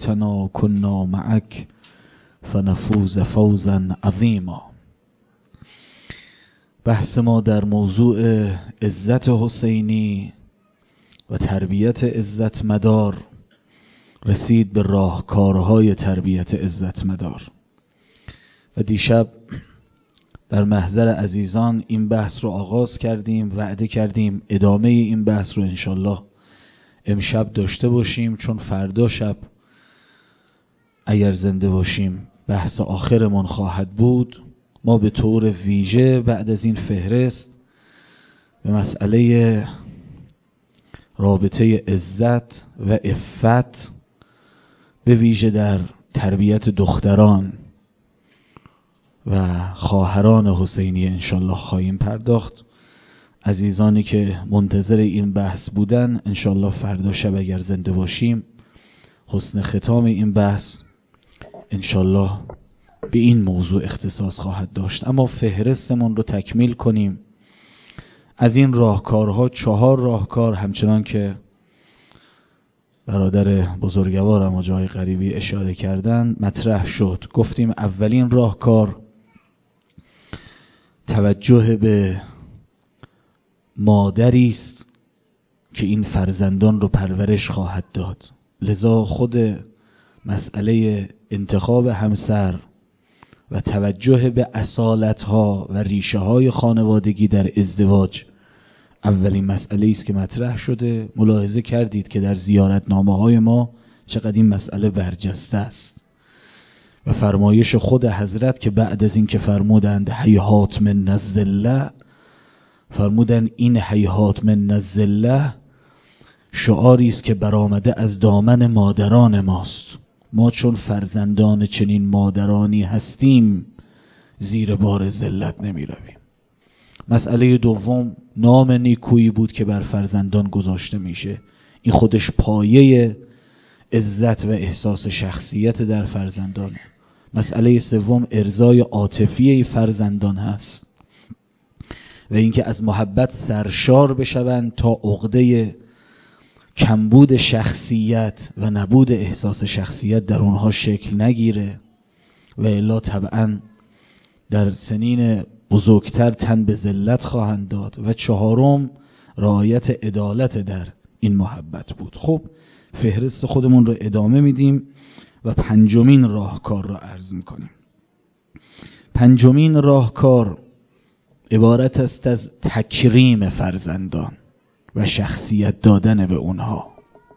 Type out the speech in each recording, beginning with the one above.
ليتنا كنا معك فنفوز فوزا عظیما. بحث ما در موضوع عزت حسینی و تربیت عزت مدار رسید به راهکارهای تربیت عزت مدار و دیشب در محضر عزیزان این بحث رو آغاز کردیم. وعده کردیم ادامه این بحث رو انشالله امشب داشته باشیم، چون فردا شب اگر زنده باشیم بحث آخرمون خواهد بود. ما به طور ویژه بعد از این فهرست به مسئله رابطه عزت و عفت به ویژه در تربیت دختران و خواهران حسینی انشالله خواهیم پرداخت. عزیزانی که منتظر این بحث بودن انشالله فردا شب اگر زنده باشیم حسن ختام این بحث انشالله به این موضوع اختصاص خواهد داشت. اما فهرستمون رو تکمیل کنیم. از این راهکارها 4 راهکار همچنان که برادر بزرگوارم و جای غریبی اشاره کردن مطرح شد. گفتیم اولین راهکار توجه به مادری است که این فرزندان رو پرورش خواهد داد. لذا خود مسئله انتخاب همسر و توجه به اصالت‌ها و ریشه‌های خانوادگی در ازدواج اولین مسئله است که مطرح شده. ملاحظه کردید که در زیارتنامه‌های ما چقدر این مسئله برجسته است و فرمایش خود حضرت که بعد از این که فرمودند هیهات من نزد الله، فرمودند این هیهات من نزد الله شعاری است که برآمده از دامن مادران ماست. ما چون فرزندان چنین مادرانی هستیم زیر بار ذلت نمی رویم. مسئله دوم نام نیکویی بود که بر فرزندان گذاشته میشه. این خودش پایه عزت و احساس شخصیت در فرزندانه. مسئله سوم ارضای عاطفی فرزندان هست و اینکه از محبت سرشار بشوند تا عقده کمبود شخصیت و نبود احساس شخصیت در اونها شکل نگیره و الا طبعا در سنین بزرگتر تن به ذلت خواهند داد. و 4 رعایت عدالت در این محبت بود. خب فهرست خودمون رو ادامه میدیم و 5مین راهکار رو عرض میکنیم. 5مین راهکار عبارت است از تکریم فرزندان و شخصیت دادن به اونها.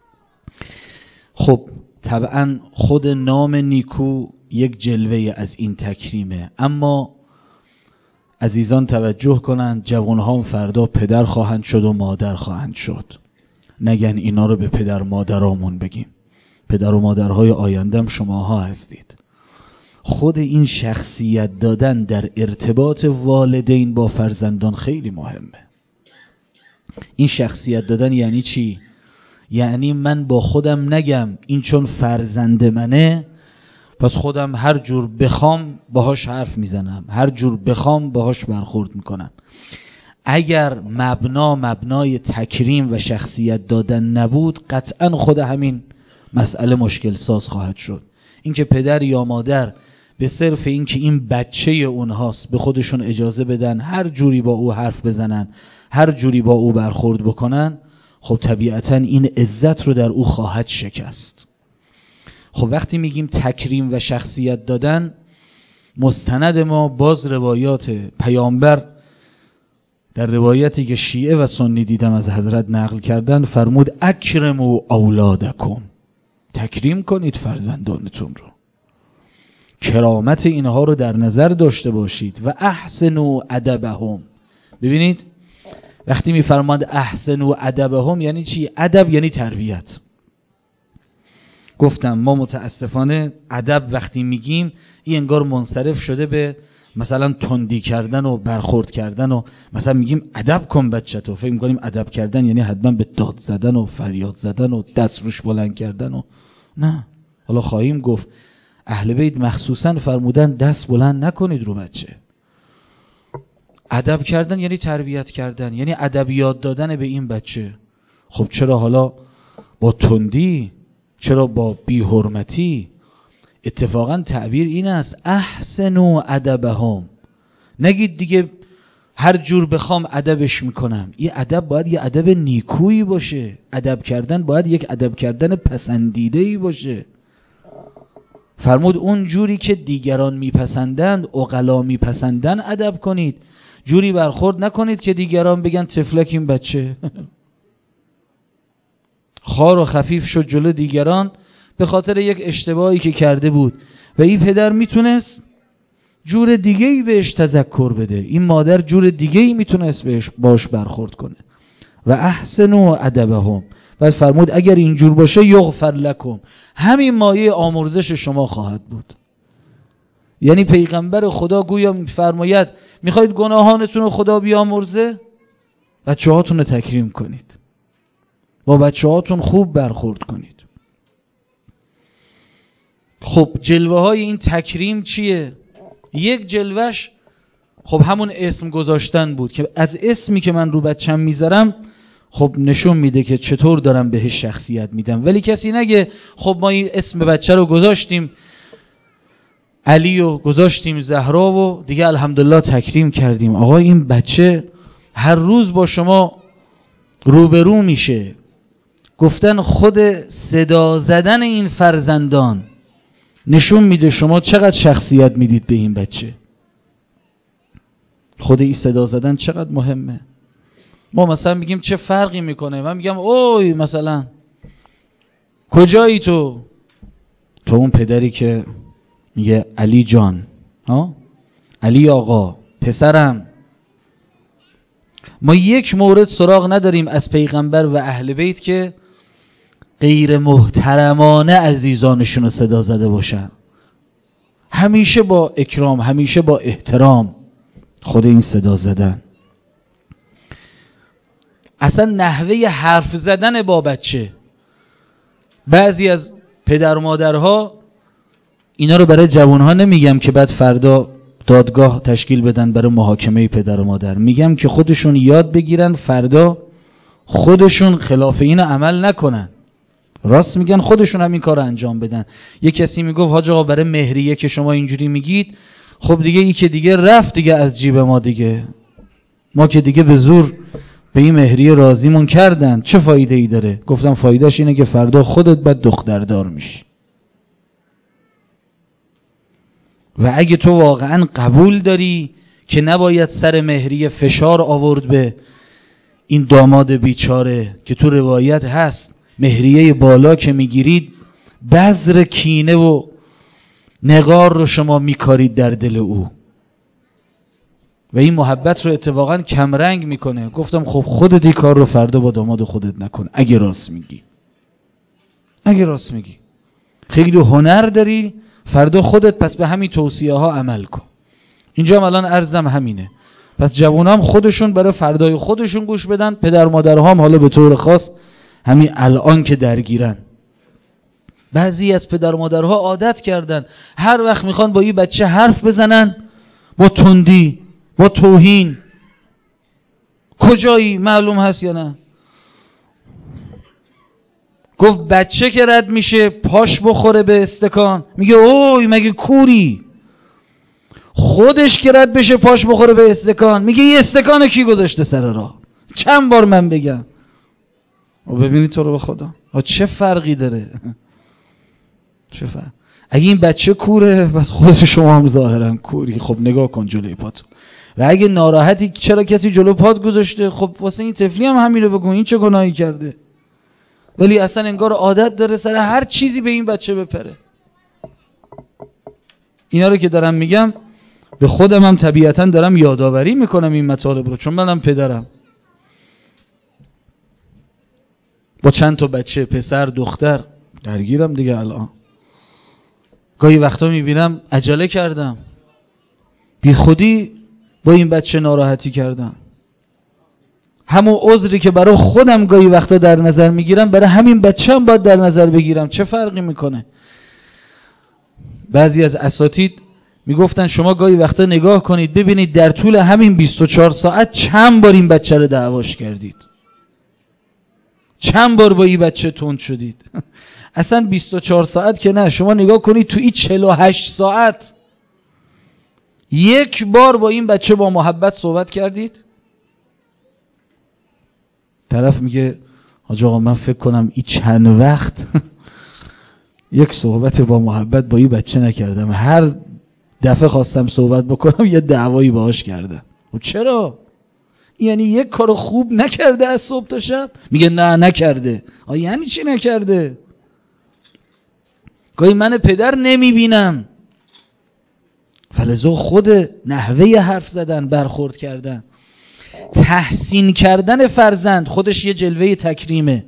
خب طبعا خود نام نیکو یک جلوه از این تکریمه، اما عزیزان توجه کنند جوانها فردا پدر خواهند شد و مادر خواهند شد. نگن اینا رو به پدر مادرامون بگیم. پدر و مادرهای آیندهم شماها هستید. خود این شخصیت دادن در ارتباط والدین با فرزندان خیلی مهمه. این شخصیت دادن یعنی چی؟ یعنی من با خودم نگم این چون فرزند منه پس خودم هر جور بخوام باهاش حرف میزنم، هر جور بخوام باهاش برخورد میکنم. اگر مبنای تکریم و شخصیت دادن نبود قطعا خود همین مسئله مشکل ساز خواهد شد. اینکه پدر یا مادر به صرف اینکه این بچه اونهاست به خودشون اجازه بدن هر جوری با او حرف بزنن، هر جوری با او برخورد بکنن، خب طبیعتا این عزت رو در او خواهد شکست. خب وقتی میگیم تکریم و شخصیت دادن، مستند ما باز روایات پیامبر در روایتی که شیعه و سنی دیدم از حضرت نقل کردن فرمود اکرموا اولادکم، تکریم کنید فرزندانتون رو، کرامت اینها رو در نظر داشته باشید و احسنوا ادبهم. ببینید وقتی میفرماد احسنوا ادبهم یعنی چی؟ ادب یعنی تربیت. گفتم ما متاسفانه ادب وقتی میگیم این انگار منصرف شده به مثلا تندی کردن و برخورد کردن و مثلا میگیم ادب کن بچه‌تو، فکر می‌کنیم ادب کردن یعنی حتما به داد زدن و فریاد زدن و دست روش بلند کردن و نه. حالا خواهیم گفت اهل بیت مخصوصا فرمودن دست بلند نکنید رو بچه. ادب کردن یعنی تربیت کردن، یعنی ادبیات دادن به این بچه. خب چرا حالا با تندی چرا با بی حرمتی؟ اتفاقا تعبیر این است احسنوا ادبهم. نگید دیگه هر جور بخوام ادبش میکنم. این ادب باید یه ادب نیکویی باشه. ادب کردن باید یک ادب کردن پسندیده‌ای باشه. فرمود اون جوری که دیگران میپسندند، عقلا میپسندند ادب کنید. جوری برخورد نکنید که دیگران بگن تفلک این بچه. خار و خفیف شد جلو دیگران به خاطر یک اشتباهی که کرده بود و این پدر میتونست جور دیگه‌ای بهش تذکر بده، این مادر جور دیگه‌ای میتونست بهش باش برخورد کنه. و احسنوا ادبهم. و فرمود اگر اینجور باشه یغفر لکم، همین مایه آمرزش شما خواهد بود. یعنی پیغمبر خدا گویا میفرماید میخواید گناهانتون رو خدا بیامرزه، بچه‌هاتون رو تکریم کنید، با بچه‌هاتون خوب برخورد کنید. خب جلوه های این تکریم چیه؟ یک جلوش خب همون اسم گذاشتن بود که از اسمی که من رو بچم میذارم خب نشون میده که چطور دارم بهش شخصیت میدم. ولی کسی نگه خب ما این اسم بچه رو گذاشتیم علی و گذاشتیم زهرا و دیگه الحمدلله تکریم کردیم. آقا این بچه هر روز با شما روبرو میشه. گفتن خود صدا زدن این فرزندان نشون میده شما چقدر شخصیت میدید به این بچه. خود این صدا زدن چقدر مهمه. ما مثلا میگیم چه فرقی میکنه، من میگم اوی مثلا کجایی تو اون پدری که میگه علی جان، علی آقا، پسرم. ما یک مورد سراغ نداریم از پیغمبر و اهل بیت که غیر محترمانه عزیزانشون رو صدا زده باشن. همیشه با اکرام، همیشه با احترام. خود این صدا زدن، اصلا نحوه حرف زدن با بچه. بعضی از پدر و مادرها اینا رو برای جوانها نمیگم که بعد فردا دادگاه تشکیل بدن برای محاکمه پدر و مادر، میگم که خودشون یاد بگیرن فردا خودشون خلاف این عمل نکنن. راست میگن، خودشون هم این کار رو انجام بدن. یه کسی میگفت حاج آقا برای مهریه که شما اینجوری میگید، خب دیگه ای که دیگه رفت دیگه از جیب ما، دیگه ما که دیگه به زور به این مهریه راضیمون کردن، چه فایده ای داره؟ گفتم فایدهش اینه که فردا خودت بعد دختردار میشی. و اگه تو واقعا قبول داری که نباید سر مهریه فشار آورد به این داماد بیچاره که تو روایت هست مهریه بالا که میگیرید بذر کینه و نقار رو شما میکارید در دل او و این محبت رو اتفاقا کمرنگ میکنه. گفتم خب خودت این کار رو فردا با داماد خودت نکن اگه راست میگی. اگه راست میگی خیلی هنر داری، فردا خودت پس به همین توصیه ها عمل کن. اینجا هم الان عرضم همینه. پس جوانام خودشون برای فردای خودشون گوش بدن، پدر مادرها هم حالا به طور خاص همین الان که درگیرن. بعضی از پدر مادرها عادت کردن هر وقت میخوان با این بچه حرف بزنن با تندی، با توهین. کجایی؟ معلوم هست یا نه؟ گفت بچه که رد میشه پاش بخوره به استکان، میگه اوی مگه کوری؟ خودش که رد بشه پاش بخوره به استکان، میگه این استکان کی گذاشته سر راه؟ چند بار من بگم؟ و ببینید تو رو به خدا چه فرقی داره؟ چه فرق؟ اگه این بچه کوره بس خود شما هم ظاهرا کوری. خب نگاه کن جلوی پات. و اگه ناراحتی چرا کسی جلو پات گذاشته، خب واسه این طفلی هم همین رو بگو، این چه گناهی کرده؟ ولی اصلا انگار عادت داره سر هر چیزی به این بچه بپره. اینا رو که دارم میگم به خودم هم طبیعتا دارم یادآوری میکنم این مطالب رو، چون منم پدرم با چند تا بچه پسر دختر درگیرم دیگه. الان گاهی وقتا میبینم عجله کردم، بی خودی با این بچه ناراحتی کردم. همون عذری که برای خودم گاهی وقتا در نظر میگیرم برای همین بچه هم باید در نظر بگیرم. چه فرقی میکنه؟ بعضی از اساتید میگفتن شما گاهی وقتا نگاه کنید ببینید در طول همین 24 ساعت چند بار این بچه رو دعواش کردید، چند بار با این بچه تند شدید. اصلا 24 ساعت که نه، شما نگاه کنید تو این 48 ساعت یک بار با این بچه با محبت صحبت کردید؟ طرف میگه حاج آقا من فکر کنم این چند وقت یک صحبت با محبت با این بچه نکردم، هر دفعه خواستم صحبت بکنم یه دعوایی باهاش کردم. و چرا؟ یعنی یک کار خوب نکرده از صبح تا شب؟ میگه نه نکرده. یعنی چی نکرده؟ گاهی من پدر نمیبینم، فلذا خود نحوه حرف زدن، برخورد کردن، تحسین کردن فرزند خودش یه جلوه تکریمه.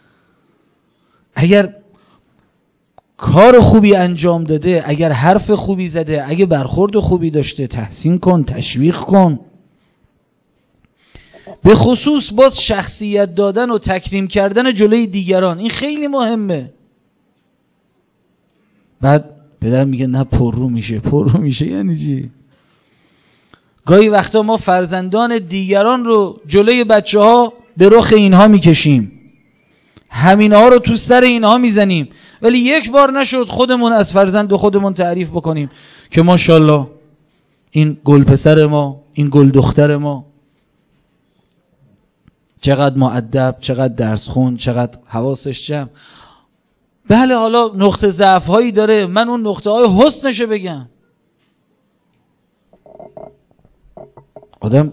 اگر کار خوبی انجام داده، اگر حرف خوبی زده، اگر برخورد خوبی داشته، تحسین کن، تشویق کن. به خصوص باز شخصیت دادن و تکریم کردن جلوی دیگران، این خیلی مهمه. بعد پدر میگه نه پررو میشه. یعنی چی؟ گاهی وقتا ما فرزندان دیگران رو جلوی بچه ها به رخ اینها میکشیم، همینها رو تو سر اینها میزنیم، ولی یک بار نشد خودمون از فرزند خودمون تعریف بکنیم که ماشاءالله این گل پسر ما، این گل دختر ما چقدر مؤدب، چقدر درس خون، چقدر حواسش جمع. بله حالا نقطه ضعف هایی داره، من اون نقطه های حسنشو بگم. آدم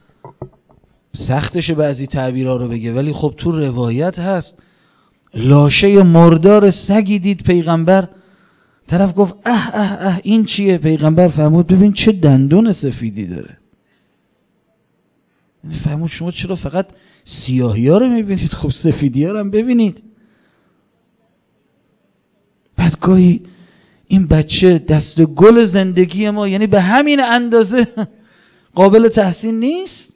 سختشه بعضی تعبیرها رو بگه، ولی خب تو روایت هست لاشه مردار سگی دید پیغمبر، طرف گفت اه این چیه؟ پیغمبر فرمود ببین چه دندون سفیدی داره. فرمود شما چرا فقط سیاهی ها رو میبینید؟ خب سفیدی ها رو هم ببینید. بعد گاهی این بچه دست گل زندگی ما، یعنی به همین اندازه قابل تحسین نیست.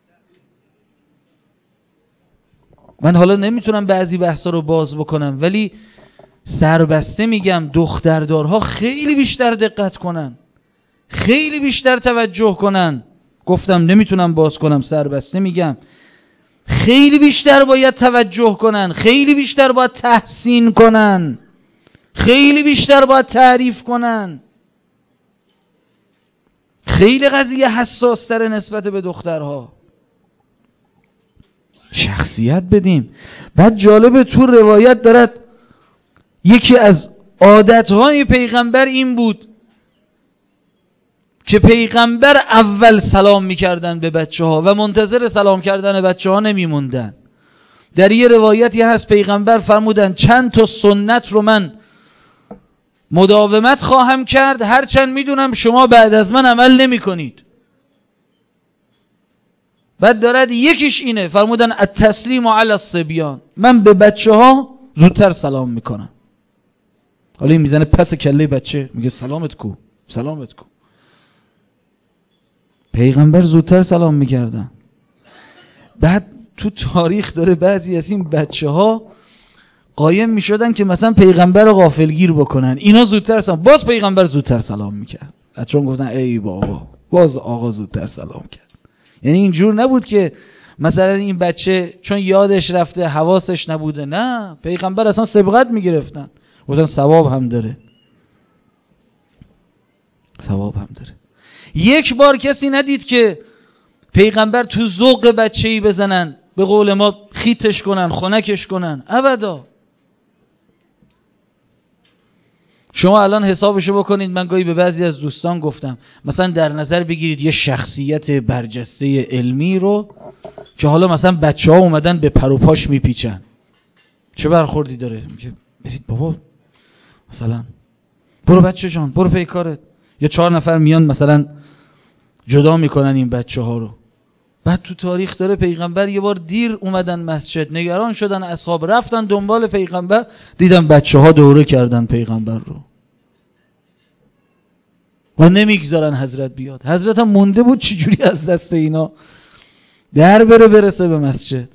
من حالا نمیتونم بعضی بحثا رو باز بکنم، ولی سربسته میگم دختردارها خیلی بیشتر دقت کنن، خیلی بیشتر توجه کنن. گفتم نمیتونم باز کنم، سربسته میگم خیلی بیشتر باید توجه کنن، خیلی بیشتر باید تحسین کنن، خیلی بیشتر باید تعریف کنن. خیلی قضیه حساس تر نسبت به دخترها. شخصیت بدیم. بعد جالبه تو روایت دارد یکی از عادتهای پیغمبر این بود که پیغمبر اول سلام میکردن به بچه ها و منتظر سلام کردن بچه ها نمیموندن. در یه روایتی هست پیغمبر فرمودن چند تا سنت رو من مداومت خواهم کرد، هرچند میدونم شما بعد از من عمل نمی کنید. بعد دارد یکیش اینه، فرمودن التسلیم علی الصبیان، من به بچه ها زودتر سلام میکنم. حالا این میزنه پس کله بچه، میگه سلامت کو، سلامت کو. پیغمبر زودتر سلام میکردن. بعد تو تاریخ داره بعضی از این بچه ها قایم میشدن که مثلا پیغمبر رو غافلگیر بکنن، اینا زودتر سلام، باز پیغمبر زودتر سلام میکرد. چون گفتن ای بابا باز آقا زودتر سلام کرد. یعنی اینجور نبود که مثلا این بچه چون یادش رفته حواسش نبوده، نه، پیغمبر اصلا سبقت میگرفتن، گفتن ثواب هم داره، ثواب هم داره. یک بار کسی ندید که پیغمبر تو ذوق بچه‌ای بزنن، به قول ما خیتش کنن، خنکش کنن، ابدا. شما الان حسابشو بکنید. من گاهی به بعضی از دوستان گفتم مثلا در نظر بگیرید یه شخصیت برجسته علمی رو که حالا مثلا بچه ها اومدن به پر و پاش میپیچن، چه برخوردی داره؟ میگه برید بابا، مثلا برو بچه جان برو پی کارت. یا 4 نفر میان مثلا جدا میکنن این بچه ها رو. بعد تو تاریخ داره پیغمبر یه بار دیر اومدن مسجد، نگران شدن اصحاب، رفتن دنبال پیغمبر، دیدن بچه ها دوره کردن پیغمبر رو و نمیگذارن حضرت بیاد. حضرت هم مونده بود چجوری از دست اینا در برسه به مسجد.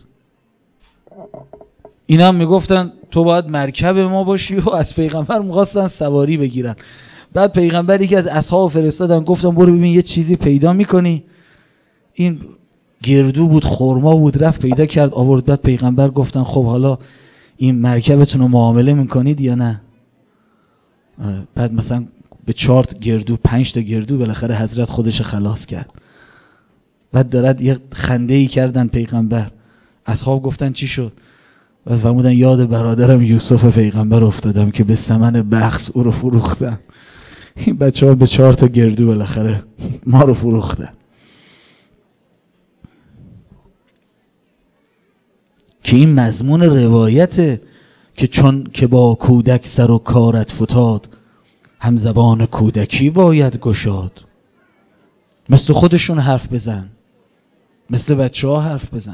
اینا هم میگفتن تو باید مرکب ما باشی و از پیغمبر میخواستن سواری بگیرن. بعد پیغمبری که از اصحاب فرستادن گفتن برو ببین یه چیزی پیدا میکنی. این گردو بود، خرما بود، رفت پیدا کرد آورد. بعد پیغمبر گفتن خب حالا این مرکبتون رو معامله میکنید یا نه؟ بعد مثلا به 4 گردو 5 تا گردو بالاخره حضرت خودش خلاص کرد. بعد دارد یه خنده‌ای کردن پیغمبر، اصحاب گفتن چی شد؟ بعد فرمودن یاد برادرم یوسف پیغمبر افتادم که به ثمن بخس او رو فروختن. این بچه‌ها به 4 تا گردو بالاخره ما رو فروختن. که این مضمون روایته که چون که با کودک سر و کارت فتاد، هم زبان کودکی باید گشاد. مثل خودشون حرف بزن، مثل بچه ها حرف بزن.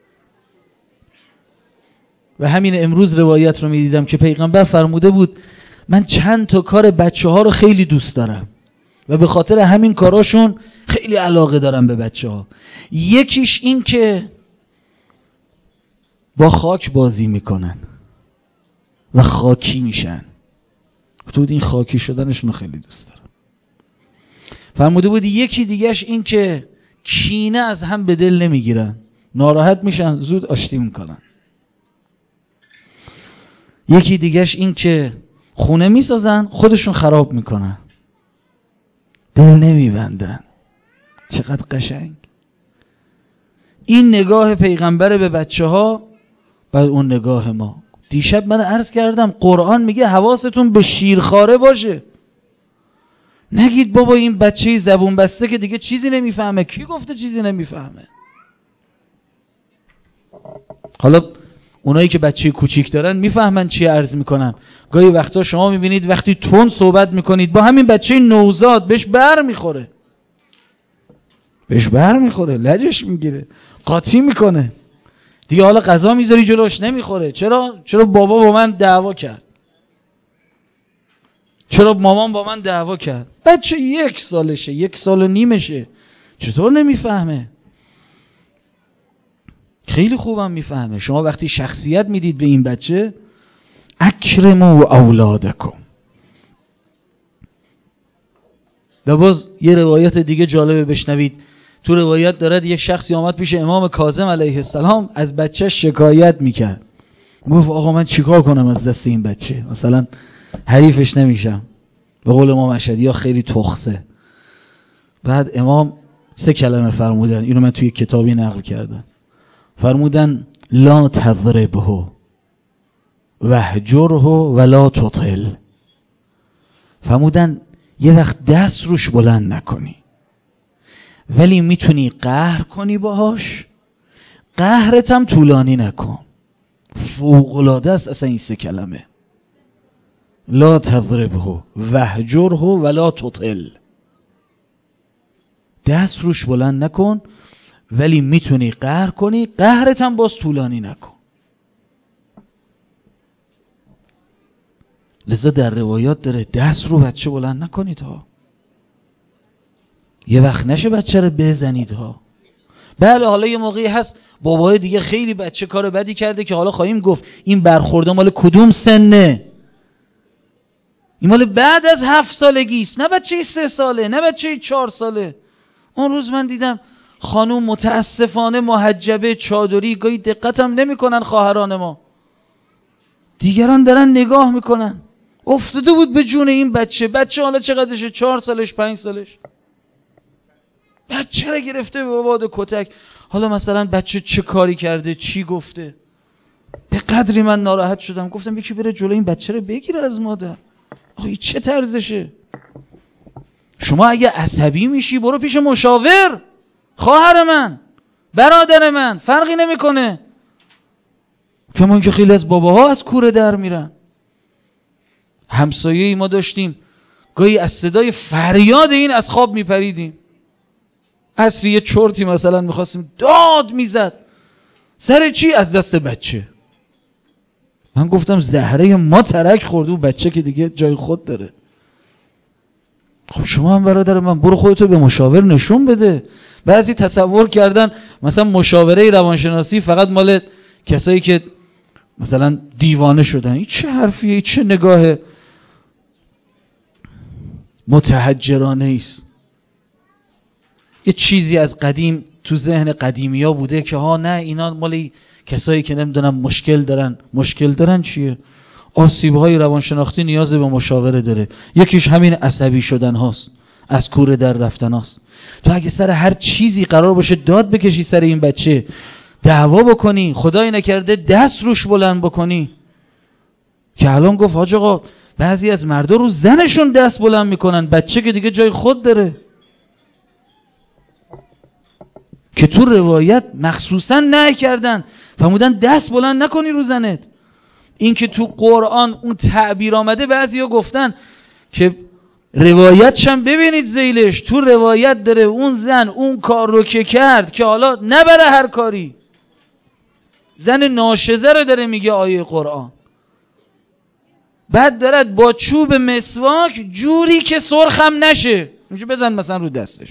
و همین امروز روایت رو می دیدم که پیغمبر فرموده بود من چند تا کار بچه ها رو خیلی دوست دارم و به خاطر همین کاراشون خیلی علاقه دارم به بچه ها. یکیش این که با خاک بازی میکنن و خاکی میشن. تو این خاکی شدنشون رو خیلی دوست دارم. فرموده بود یکی دیگهش این که کینه از هم به دل نمیگیرن، ناراحت میشن زود آشتی میکنن. یکی دیگهش این که خونه میسازن خودشون خراب میکنن، دل نمیبندن. چقدر قشنگ. این نگاه پیغمبر به بچه ها، بعد اون نگاه ما. دیشب من عرض کردم قرآن میگه حواستون به شیرخواره باشه. نگید بابا این بچه زبون بسته که دیگه چیزی نمیفهمه. کی گفته چیزی نمیفهمه؟ حالا اونایی که بچه کوچیک دارن میفهمن چی عرض میکنم. گاهی وقتا شما میبینید وقتی تون صحبت میکنید با همین بچه نوزاد بهش بر میخوره، لجش میگیره، قاطی میکنه. دیگه حالا غذا میذاری جلوش نمیخوره. چرا بابا با من دعوا کرد، چرا مامان با من دعوا کرد. بچه 1 سالشه، 1 سال و نیمشه، چطور نمیفهمه؟ خیلی خوبم میفهمه. شما وقتی شخصیت میدید به این بچه، اکرموا اولادکم. و باز یه روایت دیگه جالبه بشنوید. تو روایت دارد یک شخصی آمد پیش امام کاظم علیه السلام، از بچه شکایت میکرد. گفت آقا من چیکار کنم از دست این بچه؟ مثلا حریفش نمیشم، به قول امام مشهدی یا خیلی تخصه. بعد امام 3 کلمه فرمودن، اینو من توی کتابی نقل کردم. فرمودن لا تضربه وهجره ولا تطل. فرمودن یه وقت دست روش بلند نکنی، ولی میتونی قهر کنی باهاش، قهرت هم طولانی نکن. فوق‌العاده است اصلا این 3 کلمه. لا تضربه وهجره ولا تطل. دست روش بلند نکن ولی میتونی قهر کنی، قهرت هم باز طولانی نکن. لذا در روایات داره دست رو بچه بلند نکنید ها. یه وقت نشه بچه رو بزنید ها. بله حالا یه موقعی هست بابای دیگه خیلی بچه کار بدی کرده که حالا خواهیم گفت این برخورده مال کدوم سنه. این مال بعد از 7 سالگیست، نه بچه 3 ساله، نه بچه 4 ساله. اون روز من دیدم خانوم متاسفانه محجبه چادری، گاهی دقت هم نمی کنن خواهران ما، دیگران دارن نگاه میکنن. افتاده بود به جون این بچه حالا چقدرشه؟ 4 سالش 5 سالش. بچه رو گرفته به باد کتک. حالا مثلا بچه چه کاری کرده، چی گفته؟ به قدری من ناراحت شدم گفتم یکی بره جلو این بچه رو بگیره از مادر. آخه این چه طرزشه؟ شما اگه عصبی میشی برو پیش مشاور. خواهر من، برادر من، فرقی نمیکنه. کمان که خیلی از باباها از کوره در میرن. همسایه‌ای ما داشتیم، گاهی از صدای فریاد این از خواب میپریدیم. عصری یه چرتی مثلا میخواستیم، داد میزد. سر چی؟ از دست بچه. من گفتم زهره ما ترک خورده و بچه که دیگه جای خود داره. خب شما هم برادر من برو خودتو به مشاور نشون بده. بعضی تصور کردن مثلا مشاوره روانشناسی فقط مال کسایی که مثلا دیوانه شدن. این چه حرفیه؟ این چه نگاه متحجرانه است؟ یه چیزی از قدیم تو ذهن قدیمیا بوده که ها نه اینا مالی کسایی که نمیدونم مشکل دارن چیه؟ آسیب‌های روانشناختی نیاز به مشاوره داره. یکیش همین عصبی شدن هاست، از کوره در رفتن هاست. تو اگه سر هر چیزی قرار باشه داد بکشی سر این بچه، دعوا بکنی، خدایی نکرده دست روش بلند بکنی، که الان گفت حاج آقا بعضی از مردا رو زنشون دست بلند میکنن، بچه که دیگه جای خود داره، که تو روایت مخصوصا نهی کردن فرمودن دست بلند نکنی رو زنت. این که تو قرآن اون تعبیر آمده، بعضیا گفتن که روایتش هم ببینید ذیلش، تو روایت داره اون زن اون کار رو که کرد، که حالا نبره هر کاری، زن ناشزه رو داره میگه آیه قرآن، بعد دارد با چوب مسواک جوری که سرخم نشه اینجا بزن مثلا رو دستش،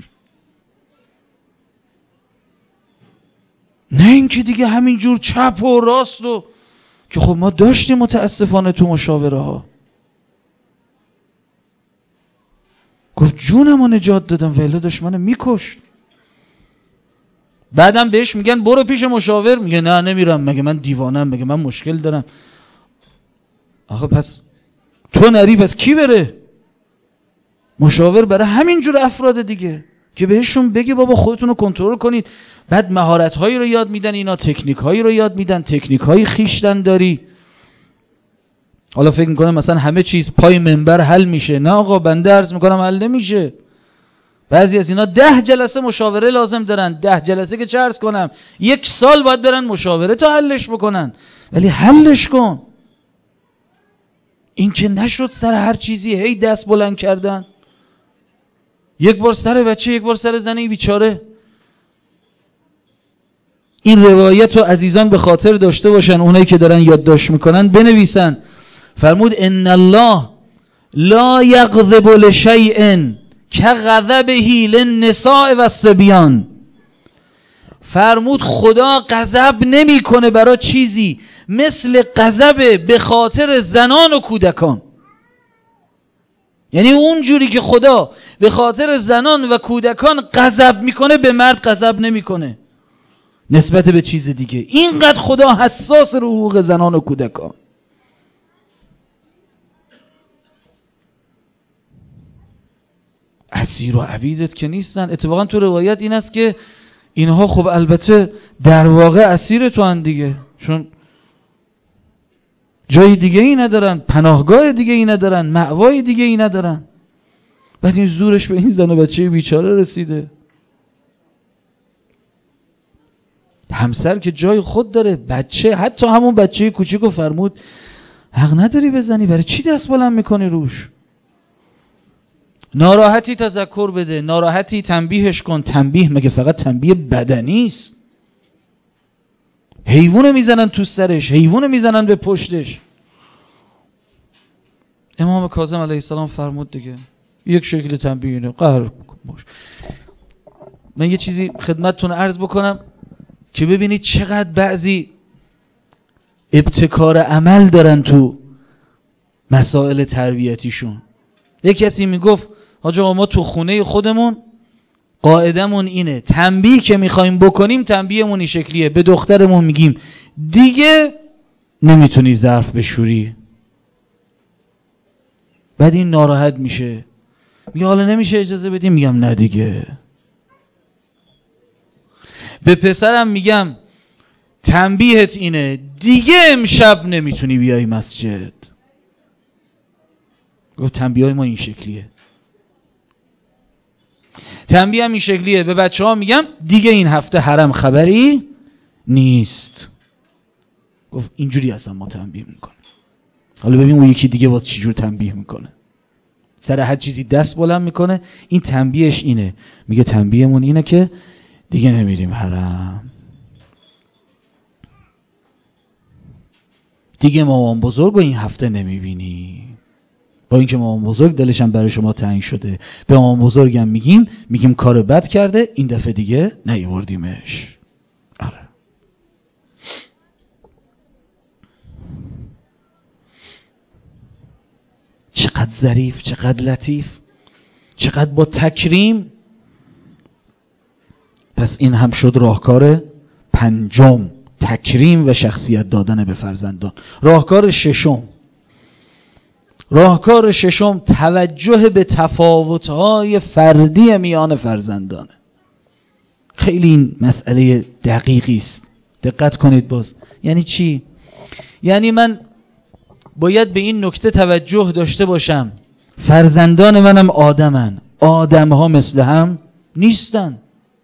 نه اینکه دیگه همینجور چپ و راست و که خب ما داشتیم متاسفانه تو مشاوره ها. گفت جونمو نجات دادم ولی دشمنو میکشت. بعدم بهش میگن برو پیش مشاور، میگه نه نمیرم، مگه من دیوانم، مگه من مشکل دارم. آخه پس تو نری پس کی بره؟ مشاور برای همینجور افراد دیگه که بهشون بگی بابا خودتون رو کنترل کنید. بعد مهارت هایی رو یاد میدن، اینا تکنیک هایی رو یاد میدن، تکنیک های خویشتن داری. حالا فکر میکنه مثلا همه چیز پای منبر حل میشه. نه آقا، بنده عرض میکنم حل نمیشه. بعضی از اینا 10 جلسه مشاوره لازم دارن. 10 جلسه که چه عرض کنم، 1 سال باید برن مشاوره تا حلش بکنن. ولی حلش کن. این که نشد سر هر چیزی هی دست بلند کردن، یک بار سر بچه، یک بار سر زنی بیچاره. این روایت رو عزیزان به خاطر داشته باشن، اونایی که دارن یادداشت میکنن بنویسن. فرمود ان الله لا یغضب لشیء کغضبه للنساء والصبیان. فرمود خدا غضب نمیکنه برای چیزی مثل غضب به خاطر زنان و کودکان. یعنی اون جوری که خدا به خاطر زنان و کودکان غضب میکنه، به مرد غضب نمیکنه نسبت به چیز دیگه. اینقدر خدا حساس رو حقوق زنان و کودکان. اسیر و عبیدت که نیستن. اتفاقا تو روایت این است که اینها خب البته در واقع اسیر تو هن دیگه، چون جای دیگه ای ندارن، پناهگاه دیگه ای ندارن، مأوای دیگه ای ندارن. بعد این زورش به این زن و بچه بیچاره رسیده. همسر که جای خود داره، بچه، حتی همون بچه کوچیکو فرمود حق نداری بزنی، برای چی دست بلند میکنی روش؟ ناراحتی تذکر بده، ناراحتی تنبیهش کن. تنبیه مگه فقط تنبیه بدنی است؟ حیوانو میزنن تو سرش، حیوانو میزنن به پشتش. امام کاظم علیه السلام فرمود دیگه یک شکل تنبیه اینه، قهر باش. من یه چیزی خدمتتون عرض بکنم که ببینید چقدر بعضی ابتکار عمل دارن تو مسائل تربیتیشون. یک کسی میگفت حاج آقا ما تو خونه خودمون قاعدمون اینه، تنبیه که میخوایم بکنیم تنبیهمون این شکلیه، به دخترمون میگیم دیگه نمیتونی ظرف بشوری. بعد این ناراحت میشه، میگه حالا نمیشه اجازه بدیم؟ میگم نه دیگه. به پسرم میگم تنبیهت اینه، دیگه امشب نمیتونی بیای مسجد. گفت تنبیه های ما این شکلیه. تنبیه هم این شکلیه. به بچه ها میگم دیگه این هفته حرم خبری نیست. گفت اینجوری اصلا ما تنبیه میکنه. حالا ببین اون یکی دیگه باز چجور تنبیه میکنه، سر هر چیزی دست بلند میکنه. این تنبیهش اینه، میگه تنبیهمون اینه که دیگه نمیریم حرم، دیگه مامان بزرگ رو این هفته نمیبینی. با اینکه مامان بزرگ دلش هم برای شما تنگ شده، به مامان بزرگم میگیم کار بد کرده، این دفعه دیگه نیاوردیمش. آره. چقدر ظریف، چقدر لطیف، چقدر با تکریم پس این هم شد راهکار پنجم، تکریم و شخصیت دادن به فرزندان. راهکار ششم توجه به تفاوت‌های فردی میان فرزندانه. خیلی این مسئله دقیقی است. دقت کنید باز. یعنی چی؟ یعنی من باید به این نکته توجه داشته باشم فرزندان منم آدمن، آدم‌ها مثل هم نیستن.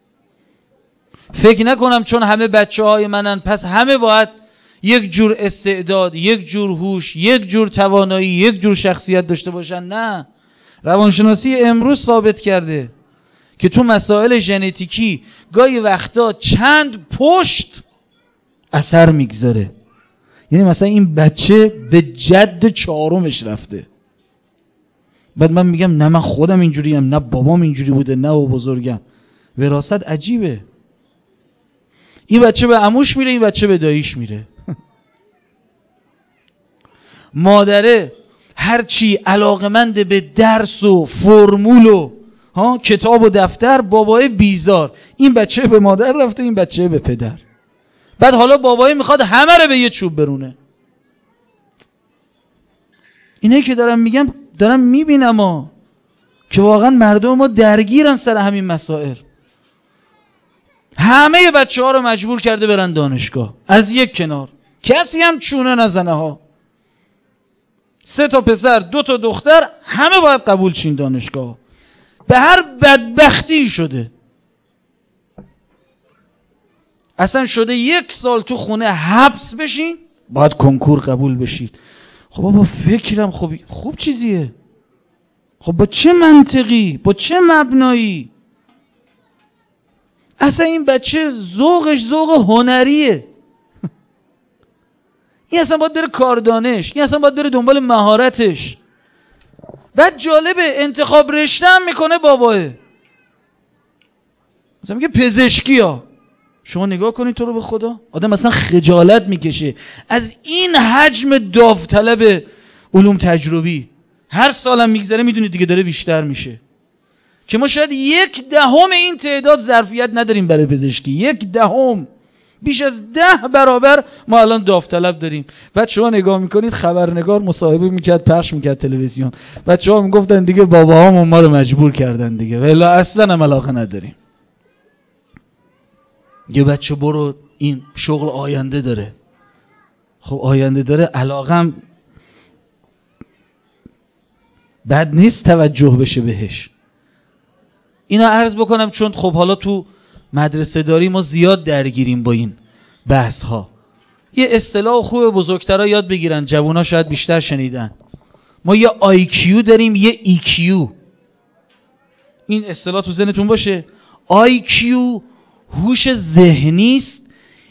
فکر نکنم چون همه بچه‌های منن پس همه باید یک جور استعداد، یک جور هوش، یک جور توانایی، یک جور شخصیت داشته باشن. نه، روانشناسی امروز ثابت کرده که تو مسائل ژنتیکی گاهی وقتا چند پشت اثر میگذاره. یعنی مثلا این بچه به جد چهارمش رفته، بعد من میگم نه من خودم اینجوریم، نه بابام اینجوری بوده، نه و بزرگم. وراثت عجیبه. این بچه به عموش میره، این بچه به داییش میره. مادره هرچی علاقمند به درس و فرمول و کتاب و دفتر، بابای بیزار. این بچه به مادر رفته، این بچه به پدر. بعد حالا بابایی میخواد همه رو به یه چوب برونه. اینه که دارم میگم، دارم میبینم که واقعا مردم ما درگیرن سر همین مسائل. همه بچه ها رو مجبور کرده برن دانشگاه از یک کنار، کسی هم چونه نزنه ها. 3 تا پسر 2 تا دختر، همه باید قبول چین دانشگاه. به هر بدبختی شده. اصلا شده 1 سال تو خونه حبس بشین، باید کنکور قبول بشید. خب بابا فکرم خوب چیزیه. خب با چه منطقی، با چه مبنایی؟ اصلا این بچه ذوقش ذوق هنریه. این اصلا باید بره کاردانش، این اصلا باید بره دنبال مهارتش. بعد جالبه انتخاب رشته هم میکنه باباه. مثلا میگه پزشکی ها. شما نگاه کنید تو رو به خدا، آدم مثلا خجالت میکشه از این حجم داوطلب علوم تجربی. هر سالم میگذره میدونید دیگه داره بیشتر میشه، که ما شاید 1/10 این تعداد ظرفیت نداریم برای پزشکی. 1/10. بیش از 10 برابر ما الان داوطلب داریم. بعد شما نگاه میکنید، خبرنگار مصاحبه میکرد، پخش میکرد تلویزیون، بچه‌ها میگفتن دیگه باباهامون ما رو مجبور کردن دیگه، ولی اصلا هم علاقه نداریم. یه بچه برو، این شغل آینده داره. خب آینده داره، علاقم بد نیست توجه بشه بهش. اینا عرض بکنم چون خب حالا تو مدرسه داری ما زیاد درگیریم با این بحث ها. یه اصطلاح خوب بزرگترها یاد بگیرن، جوونا شاید بیشتر شنیدن. ما یه IQ داریم، یه EQ. این اصطلاح تو ذهنتون باشه. IQ هوش ذهنی است.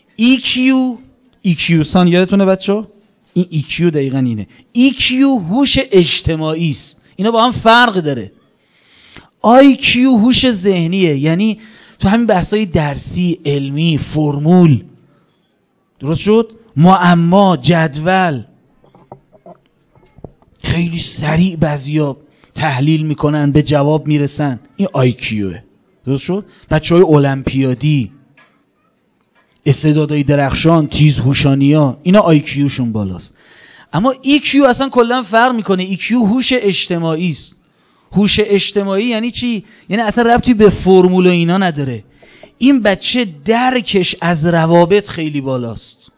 EQ سان یادتونه بچه‌ها؟ این EQ دقیقاً اینه. EQ هوش اجتماعی است. اینا با هم فرق داره. IQ هوش ذهنیه، یعنی تو همین بحثای درسی، علمی، فرمول، درست شد؟ معما، جدول، خیلی سریع بعضیا تحلیل میکنن، به جواب میرسن. این IQه. درست شد؟ بچهای المپیادی، استعدادهای درخشان، تیزهوشانیا، اینا IQشون بالاست. اما EQ اصلا کلا فرق میکنه. EQ هوش اجتماعی است. هوش اجتماعی یعنی چی؟ یعنی اصلا ربطی به فرمول و اینا نداره. این بچه درکش از روابط خیلی بالاست.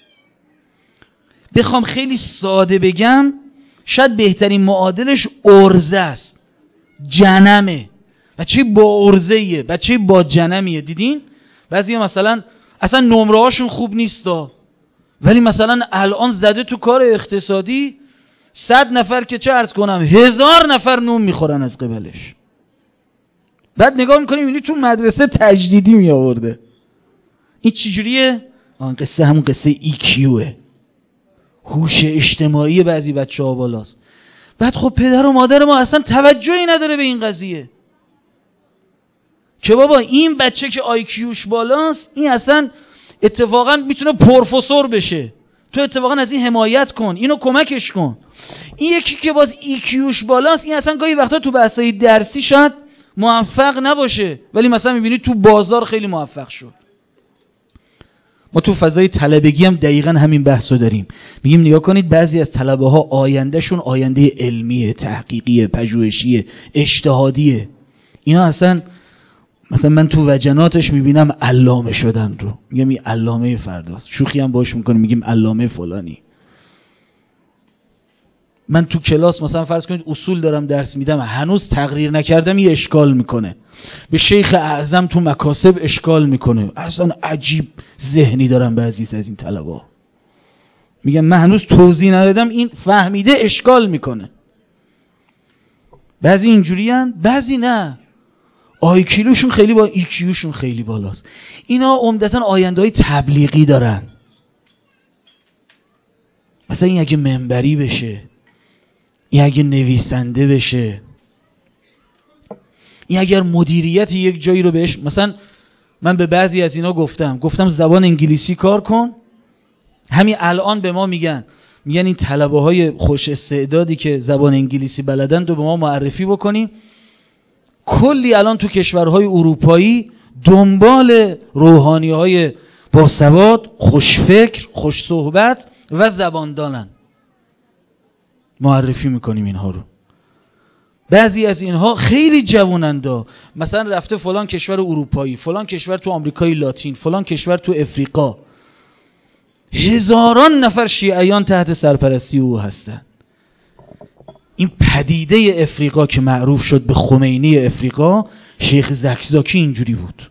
بخوام خیلی ساده بگم، شاید بهترین معادلش ارزه است، جنمه. بچه با ارزهیه، بچه با جنمیه. دیدین؟ بعضی مثلا اصلا نمره هاشون خوب نیستا، ولی مثلا الان زده تو کار اقتصادی، 100 نفر که چه عرض کنم 1000 نفر نون میخورن از قبلش. بعد نگاه میکنیم اینی تو مدرسه تجدیدی میآورده. این چجوریه؟ آن قصه همون قصه EQه. هوش اجتماعی بعضی بچه‌ها بالاست. بعد خب پدر و مادر ما اصلا توجهی نداره به این قضیه که بابا این بچه که IQش بالاست، این اصلا اتفاقا میتونه پروفسور بشه. تو اتفاقا از این حمایت کن، اینو کمکش کن. این یکی که باز EQش بالاست، این اصلا گاهی وقتا تو بحثای درسی شاید موفق نباشه ولی مثلا میبینید تو بازار خیلی موفق شد. ما تو فضای طلبگی هم دقیقا همین بحثو داریم. میگیم نگاه کنید بعضی از طلبه ها آیندهشون آینده علمیه، تحقیقیه، پژوهشیه، اجتهادیه. اینا اصلا مثلا من تو وجناتش میبینم علامه شدن رو، میگم این علامه فرداست. شوخی هم باش میکنیم میگیم علامه فلانی. من تو کلاس مثلا فرض کنید اصول دارم درس میدم، هنوز تقریر نکردم یه اشکال میکنه، به شیخ اعظم تو مکاسب اشکال میکنه. اصلا عجیب ذهنی دارم بعضی از این طلبا، میگم من هنوز توضیح ندادم این فهمیده اشکال میکنه. بعضی اینجوریان، بعضی نه، آیکیوشون خیلی بالاست. اینا عمدتاً آینده‌های تبلیغی دارن. مثلا این اگه منبری بشه، این اگه نویسنده بشه، این اگر مدیریت یک جایی رو بهش، مثلا من به بعضی از اینا گفتم زبان انگلیسی کار کن. همین الان به ما میگن این طلبه های خوش استعدادی که زبان انگلیسی بلدن رو به ما معرفی بکنیم. کلی الان تو کشورهای اروپایی دنبال روحانی های باسواد، خوشفکر، خوش صحبت و زباندانن. معرفی میکنیم اینها رو. بعضی از اینها خیلی جواننده، مثلا رفته فلان کشور اروپایی، فلان کشور تو آمریکای لاتین، فلان کشور تو افریقا، هزاران نفر شیعیان تحت سرپرستی او هستن. این پدیده افریقا که معروف شد به خمینی افریقا، شیخ زکزاکی اینجوری بود.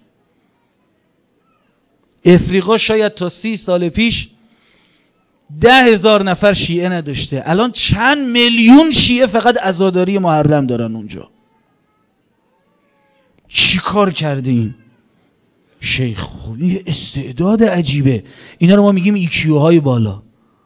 افریقا شاید تا 30 سال پیش 10,000 نفر شیعه نداشته، الان چند میلیون شیعه فقط عزاداری محرم دارن اونجا. چی کار کرده این شیخ؟ خب این استعداد عجیبه. اینا رو ما میگیم ایکیوهای بالا.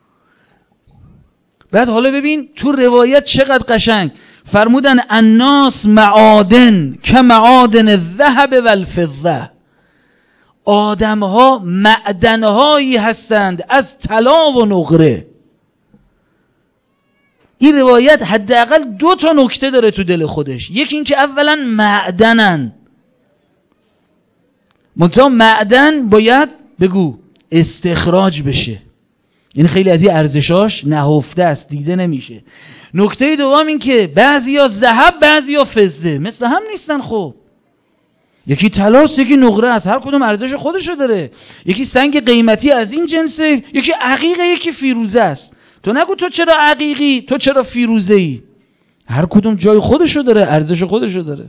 بعد حالا ببین تو روایت چقدر قشنگ فرمودن الناس معادن که معادن الذهب والفضه. آدمها معدنهایی هستند از طلا و نقره. این روایت حداقل 2 نکته داره تو دل خودش. یکی این که اولا معدنن، منتها معدن باید بگو استخراج بشه، یعنی خیلی از این ارزشاش نهفته است، دیده نمیشه. نکته دوم این که بعضیا ذهب بعضیا فضه مثل هم نیستن. خب یکی طلاست یکی نقره است، هر کدوم ارزش خودشو داره. یکی سنگ قیمتی از این جنسه، یکی عقیقه، یکی فیروزه است. تو نگو تو چرا عقیقی، تو چرا فیروزه ای. هر کدوم جای خودشو داره، ارزش خودشو داره.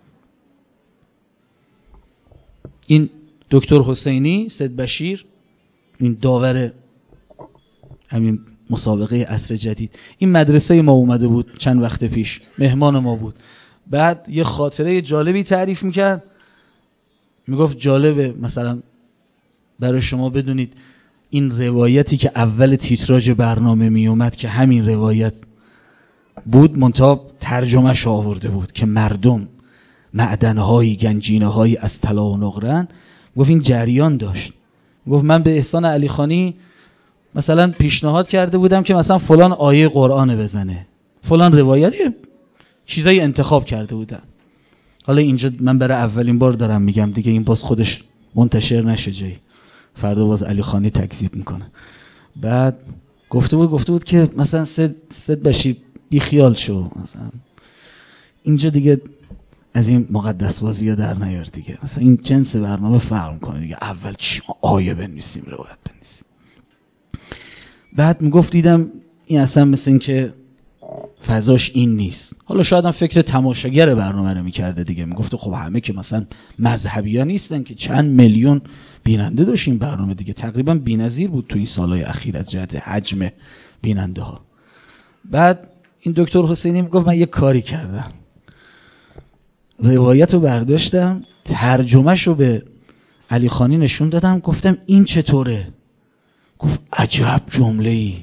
این دکتر حسینی سید بشیر، این داور همین مسابقه عصر جدید، این مدرسه ما اومده بود چند وقت پیش، مهمان ما بود. بعد یه خاطره جالبی تعریف میکرد. میگفت جالبه مثلا برای شما بدونید این روایتی که اول تیتراژ برنامه میومد که همین روایت بود، منتها ترجمهش آورده بود که مردم معدنهایی گنجینه‌هایی از طلا و نقره‌اند. گفت این جریان داشت. گفت من به احسان علی خانی مثلا پیشنهاد کرده بودم که مثلا فلان آیه قرآن بزنه، فلان روایتی چیزایی انتخاب کرده بودم. حالا اینجا من برای اولین بار دارم میگم دیگه، این باز خودش منتشر نشه جایی، فردا باز علی خانی تکذیب میکنه. بعد گفته بود که مثلا سید بشی بی خیال شو، مثلا اینجا دیگه از این مقدس بازی در نیار دیگه، مثلا این جنس برنامه فرق کنه دیگه، اول چی آیه بنویسیم روایت بنویسیم. بعد میگفت دیدم این اصلا مثل این که فضاش این نیست. حالا شاید هم فکر تماشاگر برنامه رو میکرده دیگه. میگفت خب همه که مثلا مذهبی ها نیستن که، چند میلیون بیننده داشت این برنامه دیگه، تقریبا بی‌نظیر بود تو این سالهای اخیر از جهت حجم بیننده ها. بعد این دکتر حسینی میگفت من یه کاری کردم، روایت رو برداشتم، ترجمهش رو به علی خانی نشون دادم، گفتم این چطوره؟ گفت عجب جمله‌ای.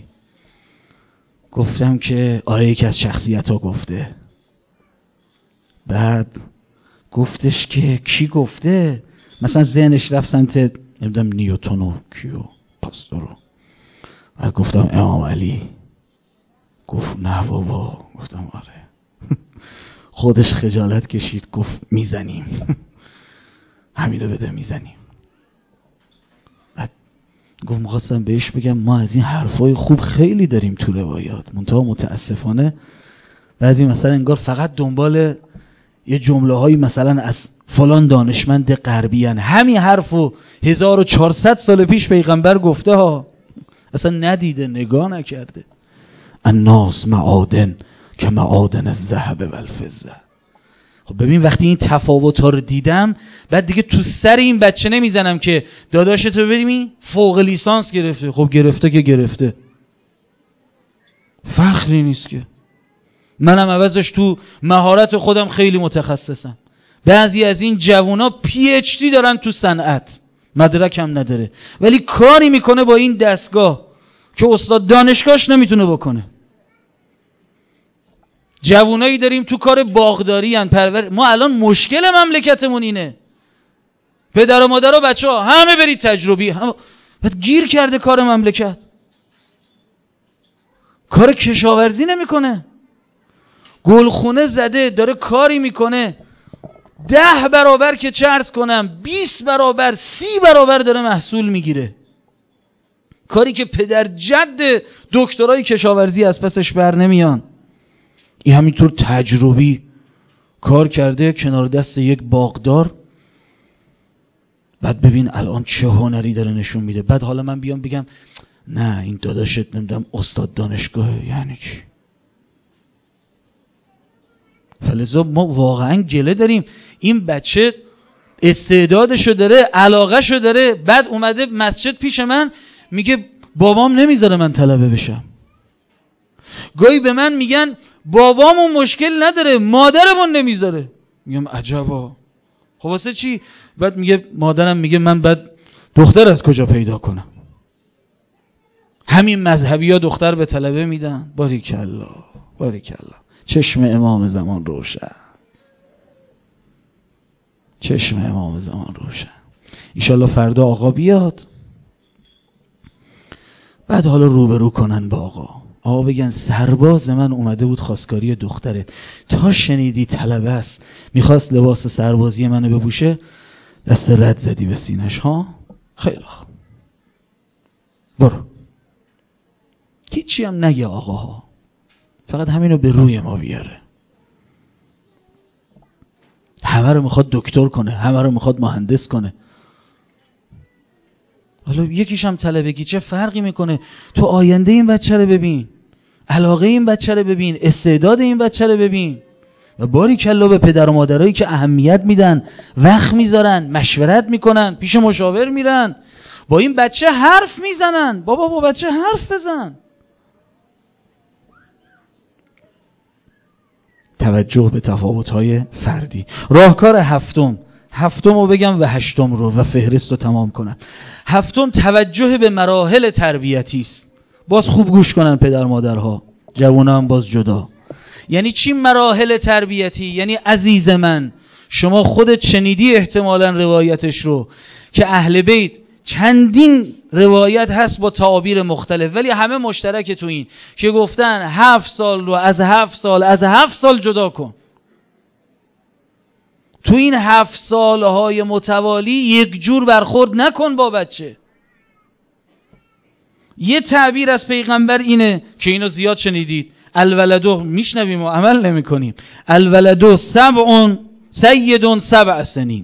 گفتم که آره یکی از شخصیت ها گفته. بعد گفتش که کی گفته؟ مثلا ذهنش رفت سمت نمیدونم نیوتن و کیو پاستورو. بعد گفتم امام علی. گفت نه بابا. گفتم آره. خودش خجالت کشید، گفت میزنیم. همینو بده میزنیم. بعد گفت میخواستم بهش بگم ما از این حرفای خوب خیلی داریم تو روایات، منتها متاسفانه بعضی مثلا انگار فقط دنبال یه جمله هایی مثلا از فلان دانشمند غربی ان. همین حرفو 1400 سال پیش پیغمبر گفته ها، اصلا ندیده، نگاه نکرده. الناس معادن که معادن الذهب و الفضه. خب ببین وقتی این تفاوت ها رو دیدم، بعد دیگه تو سر این بچه نمیزنم که داداشتو ببین فوق لیسانس گرفته. خب گرفته که گرفته، فخری نیست که. منم عوضش تو مهارت خودم خیلی متخصصم. بعضی از این جوونا پی اچ دی دارن تو صنعت، مدرک هم نداره، ولی کاری میکنه با این دستگاه که استاد دانشگاهش نمیتونه بکنه. جوونایی داریم تو کار باغداری ان، ما الان مشکل مملکتمون اینه، پدر و مادر و بچه ها همه برید تجربی، بعد گیر کرده کار مملکت. کار کشاورزی نمیکنه، گلخونه زده داره کاری میکنه 10 برابر که چه عرض کنم 20 برابر 30 برابر داره محصول میگیره. کاری که پدر جد دکترای کشاورزی از پسش بر نمیان. این همینطور تجربی کار کرده کنار دست یک باغدار. بعد ببین الان چه هنری داره نشون میده. بعد حالا من بیام بگم نه این داداشت نمیدونم استاد دانشگاه، یعنی چی؟ فلذا ما واقعا گله داریم. این بچه استعدادشو داره، علاقهشو داره، بعد اومده مسجد پیش من میگه بابام نمیذاره من طلبه بشم. گاهی به من میگن بابامون مشکل نداره مادرمون نمیذاره. میگم عجبا، خب واسه چی؟ بعد میگه مادرم میگه من بعد دختر از کجا پیدا کنم؟ همین مذهبی ها دختر به طلبه میدن. باریکالله باریکالله. چشم امام زمان روشن، چشم امام زمان روشن. انشالله فردا آقا بیاد، بعد حالا روبرو کنن با آقا بگن سرباز من اومده بود خواستگاری دختره، تا شنیدی طلبه است میخواست لباس سربازی منو بپوشه دست رد زدی به سینش ها؟ خیلی خوب، برو هیچی هم نگه آقاها، فقط همینو به روی ما بیاره. همه رو میخواد دکتر کنه، همه رو میخواد مهندس کنه. حالا یکیش هم طلبگی، چه فرقی میکنه؟ تو آینده این بچه رو ببین، علاقه این بچه رو ببین، استعداد این بچه رو ببین. و باریکلا به پدر و مادرایی که اهمیت میدن، وقت میذارن، مشورت میکنن، پیش مشاور میرن، با این بچه حرف میزنن. بابا با بچه حرف بزن. توجه به تفاوت‌های فردی. راهکار هفتم رو بگم و هشتم رو و فهرست رو تمام کنم. هفتم توجه به مراحل تربیتی است. باز خوب گوش کنن پدر مادرها، جوونا هم باز جدا. یعنی چی مراحل تربیتی؟ یعنی عزیز من شما خودت شنیدی احتمالاً روایتش رو که اهل بیت چندین روایت هست با تعابیر مختلف، ولی همه مشترک تو این که گفتن 7 سال رو از 7 سال جدا کن. تو این 7 سالهای متوالی یک جور برخورد نکن با بچه. یه تعبیر از پیغمبر اینه که اینو زیاد شنیدید، الولدو میشنویم و عمل نمی کنیم. الولدو سید 7 سنین.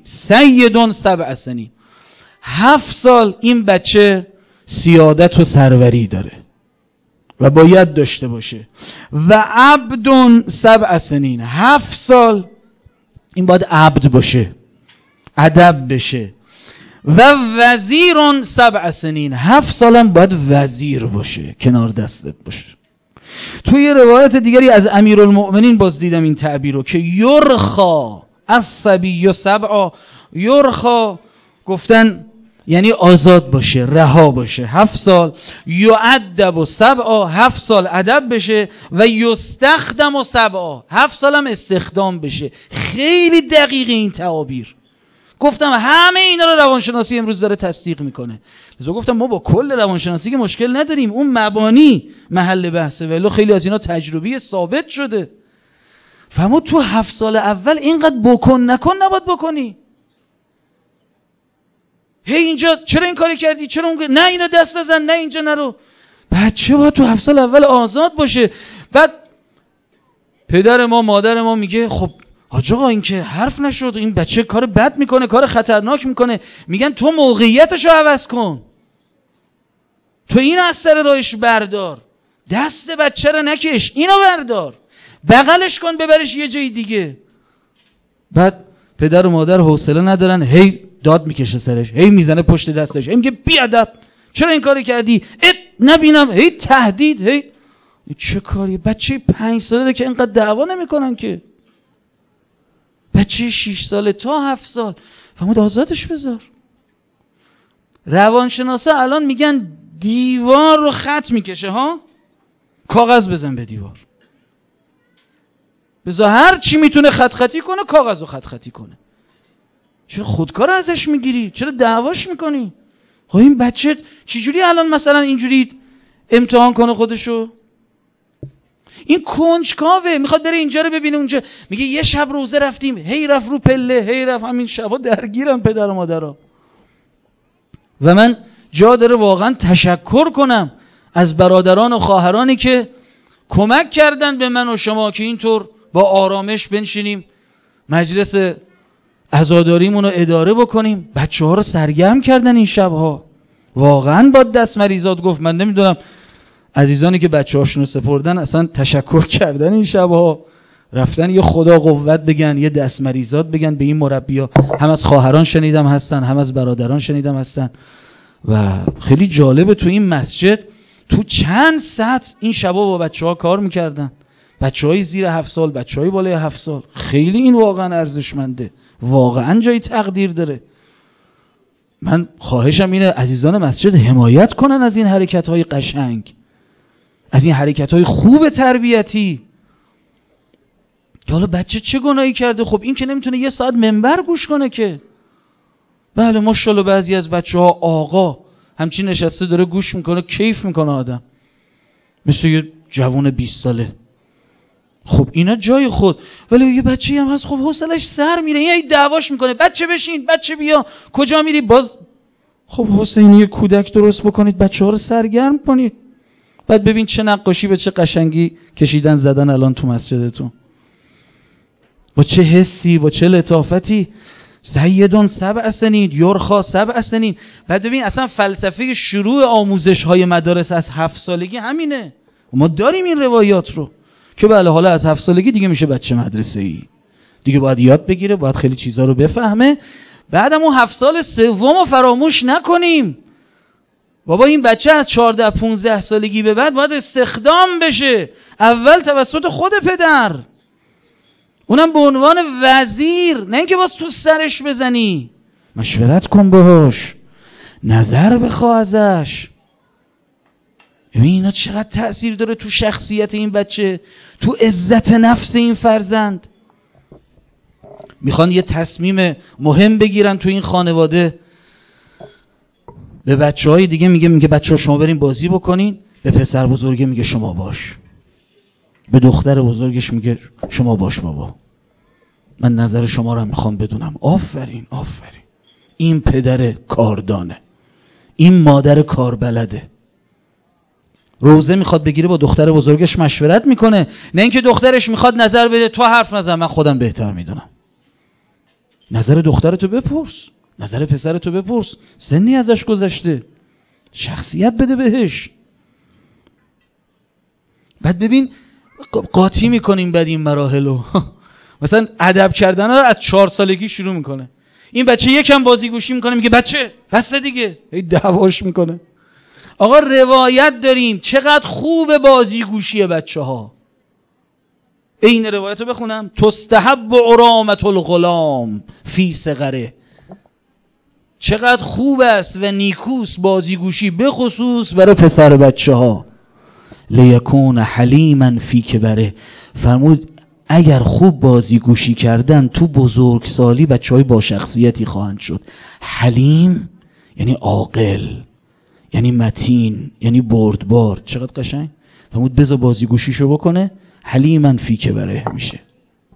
7 سال این بچه سیادت و سروری داره و باید داشته باشه. و عبد 7 سنین. 7 سال این باید عبد باشه، ادب بشه. و وزیر 7 سنین. 7 سالم باید وزیر باشه، کنار دستت باشه. توی روایت دیگری از امیرالمؤمنین باز دیدم این تعبیر رو که یرخا الصبی 7. یرخا گفتن یعنی آزاد باشه، رها باشه. 7 سال. یعدب 7. 7 سال ادب بشه. و یستخدم 7. 7 سالم استخدام بشه. خیلی دقیق این تعابیر. گفتم همه اینا رو روانشناسی امروز داره تصدیق میکنه. لذا گفتم ما با کل روانشناسی که مشکل نداریم، اون مبانی محل بحثه، ولی خیلی از اینا تجربی ثابت شده. فهمو تو 7 سال اول اینقدر بکن نکن نباید بکنی. هی اینجا چرا این کاری کردی، چرا اون، نه اینو دست نزن، نه اینجا نرو. بچه باید تو 7 سال اول آزاد باشه. بعد پدر ما مادر ما میگه خب حاج آقا این که حرف نشد، این بچه کار بد میکنه، کار خطرناک میکنه. میگن تو موقعیتشو عوض کن، تو اینو از سر راهش بردار، دست بچه رو نکش، اینو بردار، بغلش کن ببرش یه جای دیگه. بعد پدر و مادر حوصله ندارن، هی داد میکشه سرش، هی میزنه پشت دستش، هی میگه بیادب چرا این کاری کردی، نبینم، هی تهدید، هی چه کاری. بچه 5 ساله که اینقدر دعوا نمیکنن که. بچه 6 ساله تا 7 سال فهمید آزادش بذار. روانشناسا الان میگن دیوار رو خط میکشه ها، کاغذ بزن به دیوار، بذار هر چی میتونه خط خطی کنه کاغذ رو خط خطی کنه. چرا خودکار ازش میگیری؟ چرا دعواش میکنی؟ خب این بچه چجوری الان مثلا اینجوری امتحان کنه خودشو؟ این کنجکاوه، میخواد بره اینجا رو ببینه اونجا. میگه یه شب روزه رفتیم، هی رفت رو پله، هی رفت. همین شبا درگیرم پدر و مادرها. و من جا داره واقعا تشکر کنم از برادران و خواهرانی که کمک کردن به من و شما که اینطور با آرامش بنشینیم مجلس عزاداریمون رو اداره بکنیم. بچه ها رو سرگرم کردن این شبها، واقعا با دست مریضات گفت. من نمیدونم عزیزانی که بچه هاشون رو سپردن اصلا تشکر کردن این شبها، رفتن یه خدا قوت بگن، یه دست مریضات بگن به این مربی‌ها. هم از خواهران شنیدم هستن، هم از برادران شنیدم هستن. و خیلی جالبه تو این مسجد تو چند ساعت این شبا با بچه ها کار میکردن، بچه های زیر 7 سال، بچه های بالای 7 سال. خیلی این واقعا ارزشمنده، واقعا جای تقدیر داره. من خواهشم اینه عزیزان مسجد حمایت کنن از این حرکت های قشنگ، از این حرکت های خوب تربیتی. که حالا بچه چه گناهی کرده؟ خب این که نمیتونه 1 ساعت منبر گوش کنه که. بله ماشاءالله بعضی از بچه ها آقا همچین نشسته داره گوش میکنه، کیف میکنه آدم، مثل یه جوان 20 ساله. خب اینا جای خود. ولی یه بچه‌ای هم هست خب حوصلش سر میره، یه دعواش میکنه، بچه بشین، بچه بیا، کجا میری؟ باز خب حسین یه کودک درست بکنید، بچه‌ها رو سرگرم کنید. بعد ببین چه نقاشی به چه قشنگی کشیدن زدن الان تو مسجدتون، با چه حسی، با چه لطافتی. سیدون 7 سنین یرخا 7 سنین. بعد ببین اصلا فلسفه شروع آموزش های مدارس از 7 سالگی همینه. ما داریم این روایات رو که بله حالا از 7 سالگی دیگه میشه بچه مدرسه‌ای، دیگه باید یاد بگیره، باید خیلی چیزا رو بفهمه. بعدم اون 7 سال سومو فراموش نکنیم. بابا این بچه از 14-15 سالگی به بعد باید استخدام بشه، اول توسط خود پدر، اونم به عنوان وزیر، نه اینکه باز تو سرش بزنی. مشورت کن باهاش، نظر بخواه ازش. ببین اینا چقدر تأثیر داره تو شخصیت این بچه، تو عزت نفس این فرزند. میخوان یه تصمیم مهم بگیرن تو این خانواده، به بچه های دیگه میگه بچه ها شما برین بازی بکنین، به پسر بزرگه میگه شما باش، به دختر بزرگش میگه شما باش بابا، من نظر شما رو میخوام بدونم. آفرین آفرین، این پدر کاردانه، این مادر کاربلده. روزه میخواد بگیره با دختر بزرگش مشورت میکنه، نه اینکه دخترش میخواد نظر بده تو حرف نزن من خودم بهتر میدونم. نظر دخترتو بپرس، نظر پسرتو بپرس، سنی ازش گذشته، شخصیت بده بهش. بعد ببین قاطی میکنیم بعد این مراحلو. مثلا ادب کردن رو از 4 سالگی شروع میکنه. این بچه یکم بازی گوشی میکنه میگه بچه بس دیگه، هی دعواش میکنه. آقا روایت داریم چقدر خوب بازی گوشی بچه ها. این روایت رو بخونم، تستحب عرامت الغلام فی صغره. چقدر خوب است و نیکوست بازی گوشی، به خصوص برای پسر بچه ها. لیکون حلیما فی کبره. فرمود اگر خوب بازی گوشی کردن تو بزرگسالی بچه های با شخصیتی خواهند شد. حلیم یعنی عاقل، یعنی متین، یعنی بردبار. چقدر قشنگ. فرمود بذار بازی گوشیشو بکنه، حلیما فی کبره میشه.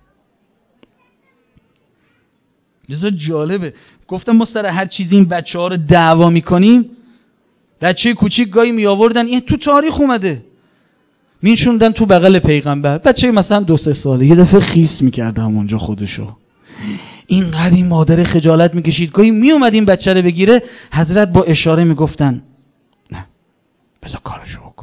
لذا جالبه. گفتم ما سر هر چیزی این بچه ها رو دعوا میکنیم. بچه کوچیک گاهی می آوردن، این تو تاریخ اومده، میشوندن تو بغل پیغمبر. بچه مثلا 2-3 ساله یه دفعه خیس میکرد همونجا خودشو. اینقدر این مادر خجالت میکشید. گاهی میومد این بچه رو بگیره، حضرت با اشاره میگفتن نه بذار کارشو بکن.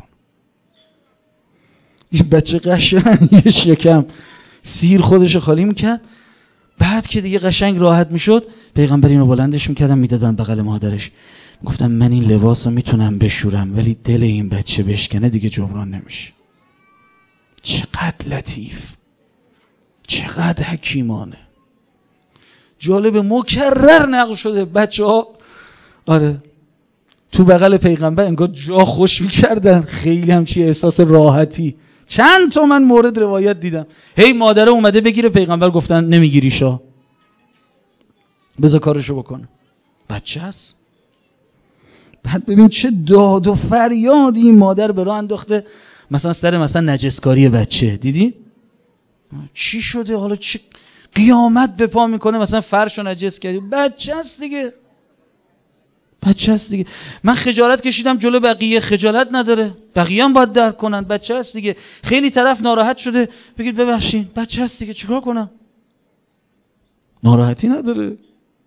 این بچه قشنگ یه شکم سیر خودشو خالی میکرد. بعد که دیگه قشنگ راحت میشد، پیغمبر اینو بلندش میکردن میدادن بغل مادرش. گفتم من این لباسو میتونم بشورم، ولی دل این بچه بشکنه دیگه جبران نمیشه. چقدر لطیف، چقدر حکیمانه. جالب، مکرر نقل شده بچه ها آره تو بغل پیغمبر انگار جا خوش میکردن، خیلی همچی احساس راحتی. چند تا من مورد روایت دیدم، هی مادره اومده بگیره، پیغمبر گفتن نمیگیریشا، بذار کارشو بکنه، بچه هست. بعد ببین چه داد و فریادی این مادر به راه انداخته، مثلا سر مثلا نجسکاری بچه. دیدی چی شده؟ حالا چه قیامت به پا میکنه، مثلا فرشو نجس کردی، بچه هست دیگه، بچه هست دیگه. من خجالت کشیدم جلو بقیه، خجالت نداره، بقیه هم باید درک کنن، بچه هست دیگه. خیلی طرف ناراحت شده، بگید ببخشید بچه هست دیگه، چیکار کنم؟ ناراحتی نداره.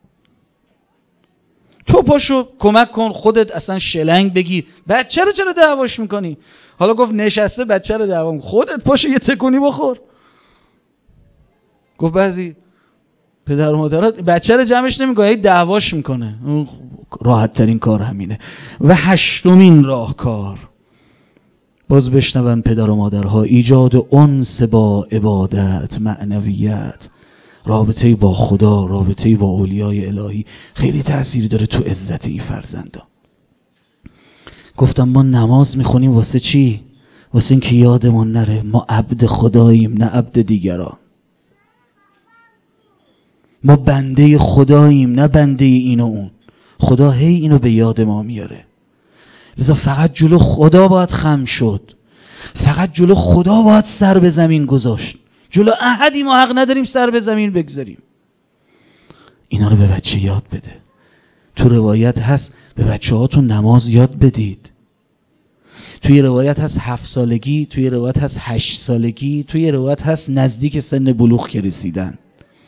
تو پاشو کمک کن، خودت اصلا شلنگ بگیر، بچه رو چرا دعواش میکنی؟ حالا گفت نشسته بچه رو دعوا میکنی، خودت پاشو یه تکونی بخور. گفت بعضی پدر و مادرات بچه رو جمعش نمیکنه، دعواش میکنه. راحت ترین کار همینه. و 8مین راهکار، باز بشنون پدر و مادرها، ایجاد انس با عبادت، معنویت، رابطه با خدا، رابطه با اولیای الهی. خیلی تأثیر داره تو عزت این فرزندا. گفتم ما نماز میخونیم واسه چی؟ واسه این که یادمون نره ما عبد خداییم، نه عبد دیگران. ما بنده خداییم، نه بنده این و اون. خدا هی اینو به یاد ما میاره. لذا فقط جلو خدا باید خم شد، فقط جلو خدا باید سر به زمین گذاشت. جلو احدی ما حق نداریم سر به زمین بگذاریم. اینا رو به بچه یاد بده. تو روایت هست به بچه هاتون نماز یاد بدید. توی روایت هست 7 سالگی، توی روایت هست 8 سالگی، توی روایت هست نزدیک سن بلوغ که رسیدن.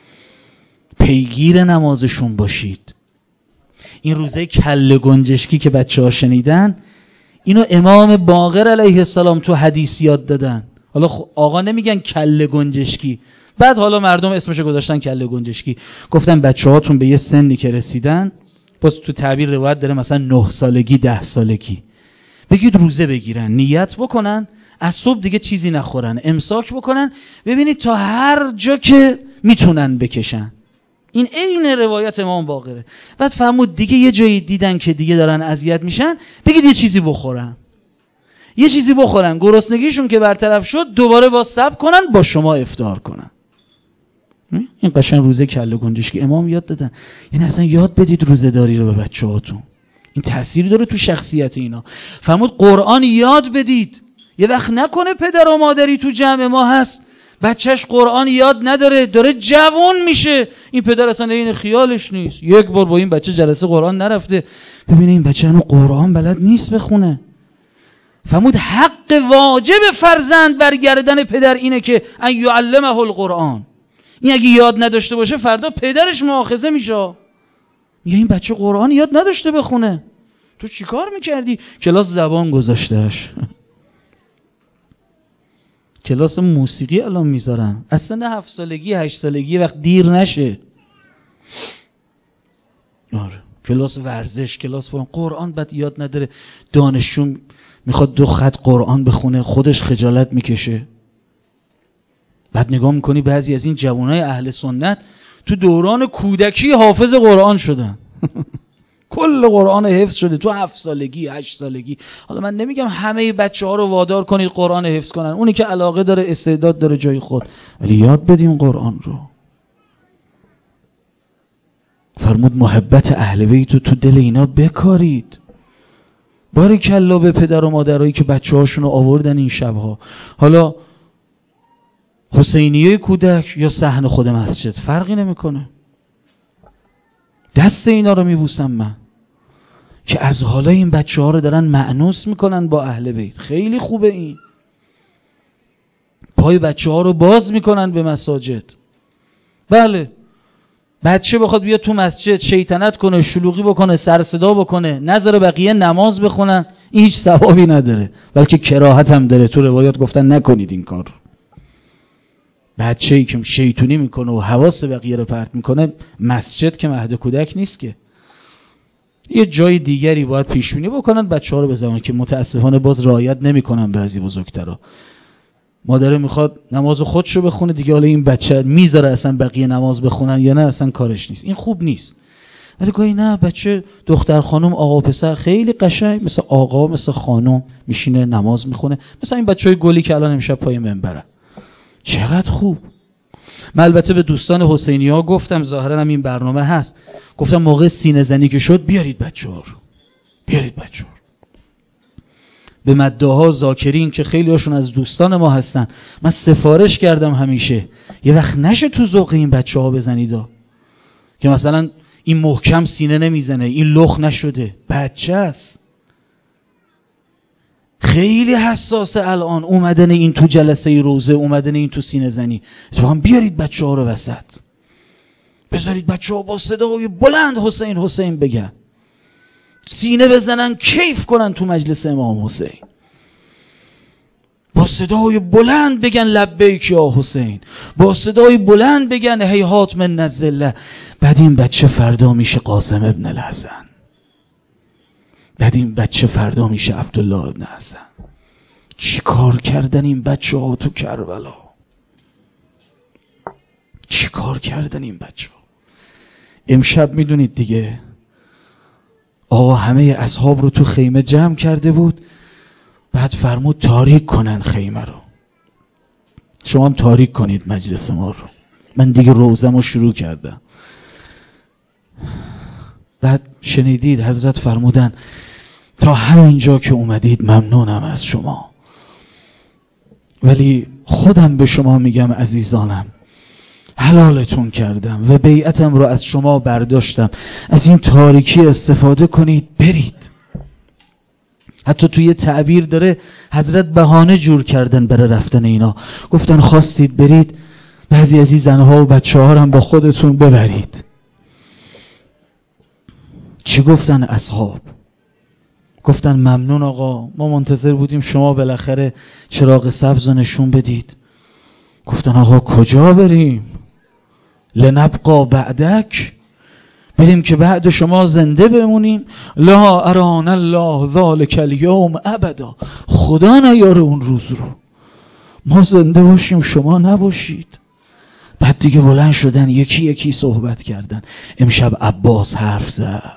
پیگیر نمازشون باشید. این روزه کله گنجشکی که بچه ها شنیدن، اینو امام باقر علیه السلام تو حدیث یاد دادن. حالا آقا نمیگن کله گنجشکی، بعد حالا مردم اسمشو گذاشتن کله گنجشکی. گفتن بچه هاتون به یه سنی که رسیدن، باز تو تعبیر روایت داره مثلا 9 سالگی 10 سالگی، بگید روزه بگیرن، نیت بکنن، از صبح دیگه چیزی نخورن، امساک بکنن، ببینید تا هر جا که میتونن بکشن. این عین روایت امام باقره. بعد فرمود دیگه یه جایی دیدن که دیگه دارن اذیت میشن، بگید یه چیزی بخورن، یه چیزی بخورن، گرسنگیشون که برطرف شد دوباره با صبر کنن، با شما افطار کنن. این قشنگ روزه کله گنجشکی امام یاد دادن. یعنی اصلا یاد بدید روزه داری رو به بچه هاتون. این تأثیر داره تو شخصیت اینا. فرمود قرآن یاد بدید. یه وقت نکنه پدر و مادری تو جمع ما هست بچهش قرآن یاد نداره، داره جوان میشه، این پدر اصلا این خیالش نیست، یک بار با این بچه جلسه قرآن نرفته، ببینه این بچه هنو قرآن بلد نیست بخونه. فرمود حق واجب فرزند بر گردن پدر اینه که ان یعلمه القرآن. این اگه یاد نداشته باشه فردا پدرش مؤاخذه میشه. میگه این بچه قرآن یاد نداشته بخونه، تو چی کار میکردی؟ کلاس زبان گذاشتهش، کلاس موسیقی الان میذارن، اصلا 7 سالگی 8 سالگی وقت دیر نشه. آره کلاس ورزش، کلاس فلان. قرآن بعد یاد نداره، دانشجو میخواد 2 خط قرآن بخونه، خودش خجالت میکشه. بعد نگاه میکنی بعضی از این جوانای اهل سنت تو دوران کودکی حافظ قرآن شدن. کل قرآن حفظ شده تو 7 سالگی 8 سالگی. حالا من نمیگم همه بچه ها رو وادار کنید قرآن حفظ کنن، اونی که علاقه داره استعداد داره جای خود، ولی یاد بدیم قرآن رو. فرمود محبت اهل بیت تو دل اینا بکارید. باریکلا به پدر و مادرایی که بچه هاشون رو آوردن این شبها، حالا حسینیه کودک یا صحن خود مسجد فرقی نمیکنه. دست اینا رو میبوسم من که از حالا این بچه ها رو دارن مأنوس میکنن با اهل بیت. خیلی خوبه این. پای بچه ها رو باز میکنن به مساجد. بله، بچه بخواد بیاد تو مسجد شیطنت کنه، شلوغی بکنه، سر صدا بکنه، نذاره بقیه نماز بخونن، این هیچ ثوابی نداره، بلکه کراهت هم داره. تو روایات گفتن نکنید این کار. بچه‌ای که شیطونی میکنه و حواس بقیه رو پرت میکنه، مسجد که مهد کودک نیست که. یه جای دیگری باید پیش بینی بکنن بچه‌ها رو بزنن که متاسفانه باز رعایت نمیکنن بعضی بزرگترا. مادر میخواد نماز خودشو بخونه دیگه، حالا این بچه میذاره اصلا بقیه نماز بخونن یا نه اصلا کارش نیست. این خوب نیست. ولی گاهی نه، بچه دختر خانم آقا پسر خیلی قشنگ مثل آقا مثل خانم میشینه نماز میخونه، مثل این بچهای گلی که الان امشب پای منبرن. چقدر خوب. من البته به دوستان حسینی ها گفتم، ظاهرا هم این برنامه هست، گفتم موقع سینه زنی که شد بیارید بچه‌ها رو، بیارید بچه‌ها. به مداها ذاکرین که خیلی هاشون از دوستان ما هستن، من سفارش کردم همیشه یه وقت نشه تو ذوق این بچه‌ها بزنیدا، که مثلا این محکم سینه نمیزنه، این لخ نشده، بچه است، خیلی حساسه. الان اومدن این تو جلسه روزه، اومدن این تو سینه زنی، اتفاقا بیارید بچه‌ها رو وسط، بذارید بچه‌ها با صدای بلند حسین حسین بگن، سینه بزنن، کیف کنن تو مجلس امام حسین، با صدای بلند بگن لبیک یا حسین، با صدای بلند بگن هیهات من نزله. بعد این بچه فردا میشه قاسم ابن الحسن، بعد این بچه فردا میشه عبدالله ابن حسن. چی کار کردن این بچه ها تو کربلا؟ چی کار کردن این بچه ها؟ امشب میدونید دیگه، آقا همه اصحاب رو تو خیمه جمع کرده بود، بعد فرمود تاریک کنن خیمه رو. شما هم تاریک کنید مجلس ما رو. من دیگه روزم رو شروع کردم. بعد شنیدید حضرت فرمودن تا همینجا که اومدید ممنونم از شما، ولی خودم به شما میگم عزیزانم، حلالتون کردم و بیعتم رو از شما برداشتم، از این تاریکی استفاده کنید، برید. حتی توی تعبیر داره حضرت بهانه جور کردن برای رفتن اینا، گفتن خواستید برید، بعضی از این زنها و بچه ها هم با خودتون ببرید. چی گفتن اصحاب؟ گفتن ممنون آقا، ما منتظر بودیم شما بالاخره چراغ سبز نشون بدید. گفتن آقا کجا بریم؟ لنبقا بعدک، بریم که بعد شما زنده بمونیم؟ لا اران الله ذالک الیوم ابدا، خدا نیاره اون روز رو ما زنده باشیم شما نباشید. بعد دیگه بلند شدن یکی یکی صحبت کردن. امشب عباس حرف زد،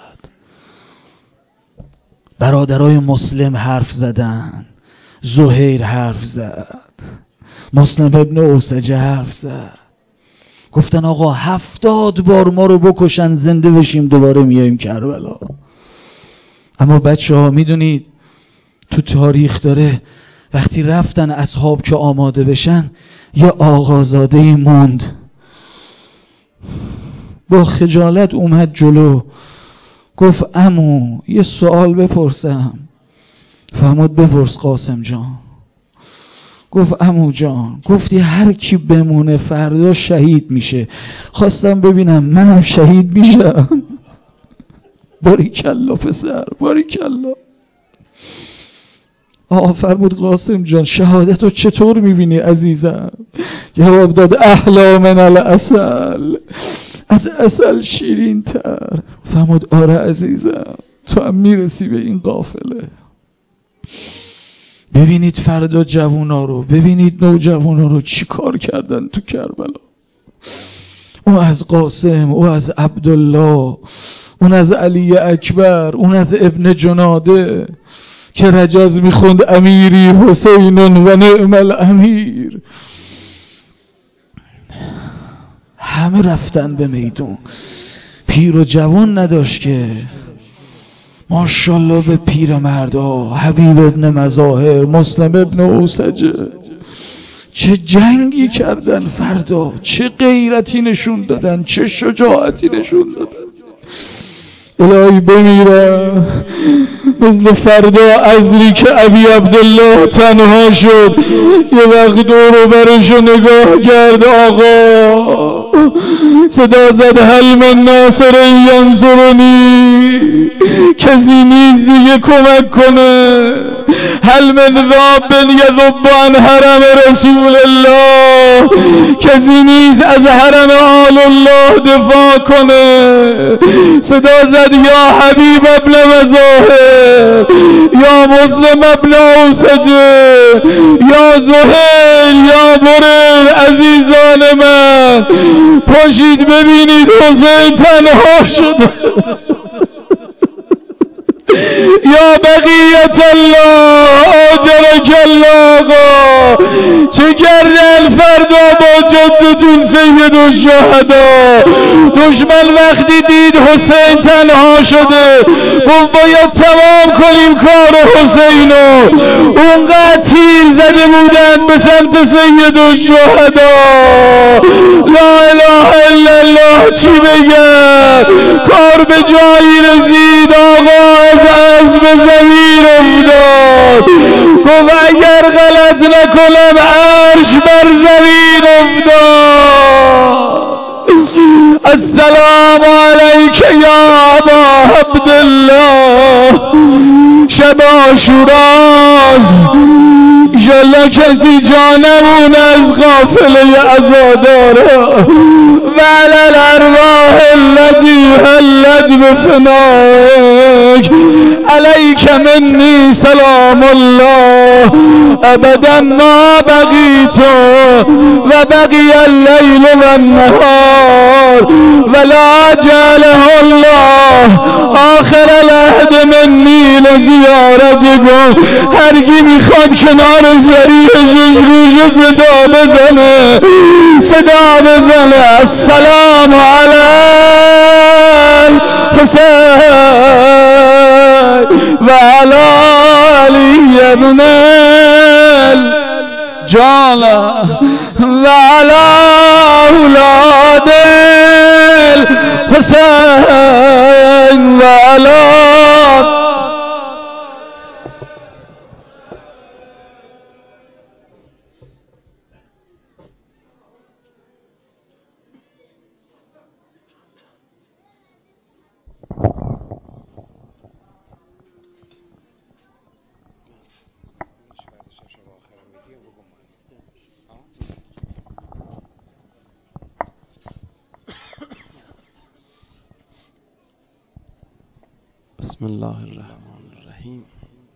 برادرای مسلم حرف زدن، زهیر حرف زد، مسلم ابن اوسجه حرف زد. گفتن آقا 70 بار ما رو بکشن زنده بشیم دوباره میاییم کربلا. اما بچه ها میدونید تو تاریخ داره وقتی رفتن اصحاب که آماده بشن، یه آقازاده‌ای موند با خجالت اومد جلو، گفت عمو یه سوال بپرسم. فرمود بپرس قاسم جان. گفت عمو جان، گفتی هر کی بمونه فردا شهید میشه، خواستم ببینم منم شهید میشم؟ باریکلا پسر، باریکلا. فرمود قاسم جان شهادت رو چطور میبینی عزیزم؟ جواب داد احلا من العسل، از عسل شیرین تر. فرمود آره عزیزم، تو هم میرسی به این قافله. ببینید فردا جوونا رو، ببینید نوجوانا رو چی کار کردن تو کربلا. او از قاسم، او از عبدالله، اون از علی اکبر، اون از ابن جناده که رجز میخوند امیری حسین و نعم الامیر. همه رفتن به میدون، پیر و جوان نداشت که. ماشاءالله به پیر مردا، حبیب ابن مظاهر، مسلم ابن اوسجه، چه جنگی کردن فردا، چه غیرتی نشون دادن، چه شجاعتی نشون دادن. الهی بمیرم مثل فردا عصری که ابی عبدالله تنها شد یه وقت دور و برشو نگاه کرد آقا صدا زد هل من ناصر ینصرنی کسی نیست دیگه کمک کنه هل من ذاب یذب عن حرم رسول الله کسی نیست از حرم آل الله دفاع کنه صدا زد یا حبیب ابن مظاهر یا مسلم ابن اوسجه یا زهیر یا برر عزیزان من پاشید ببینید حسین تنها شده یا بقیت الله آجرک الله چه کردن فردا با جدتون سید الشهدا دشمن وقتی دید حسین تنها شده گفت باید تمام کنیم کار حسینو اونقدر تیر زده بودن به سمت سید الشهدا لا اله الا الله چی بگم کار به جایی رسید آقا از به زمین افتاد گفت اگر غلط نکنم عرش بر زمین افتاد السلام علیک یا ابا عبدالله شب عاشوراست انشالله کسی جا نمونه از قافله عزادارا و علی الارواح التي حلت بفنائک علیک منی سلام الله ابدا ما بقیت و بقی اللیل و النهار ولا جعله الله آخر العهد منی لزیارتکم هرگی میخواد کنار زریحش روش صدا بزنه السلام علی الحسین و علی علی ابن الجان و علی اولاد الحسین و علی بسم الله الرحمن الرحیم.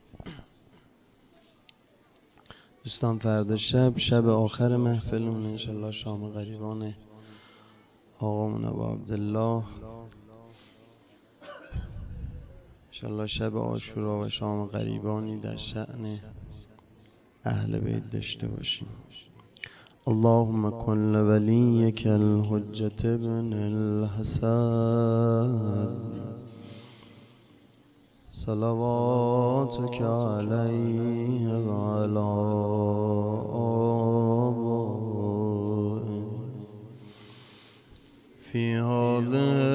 دوستان فردا شب آخر محفلمون انشالله شام غریبان آقامون ابا عبدالله انشالله شب عاشورا و شام غریبانی در شأن اهل بیت داشته باشیم. اللهم کن لولیک الحجة ابن الحسن صلواتك علیه و علی آبائه فی هذه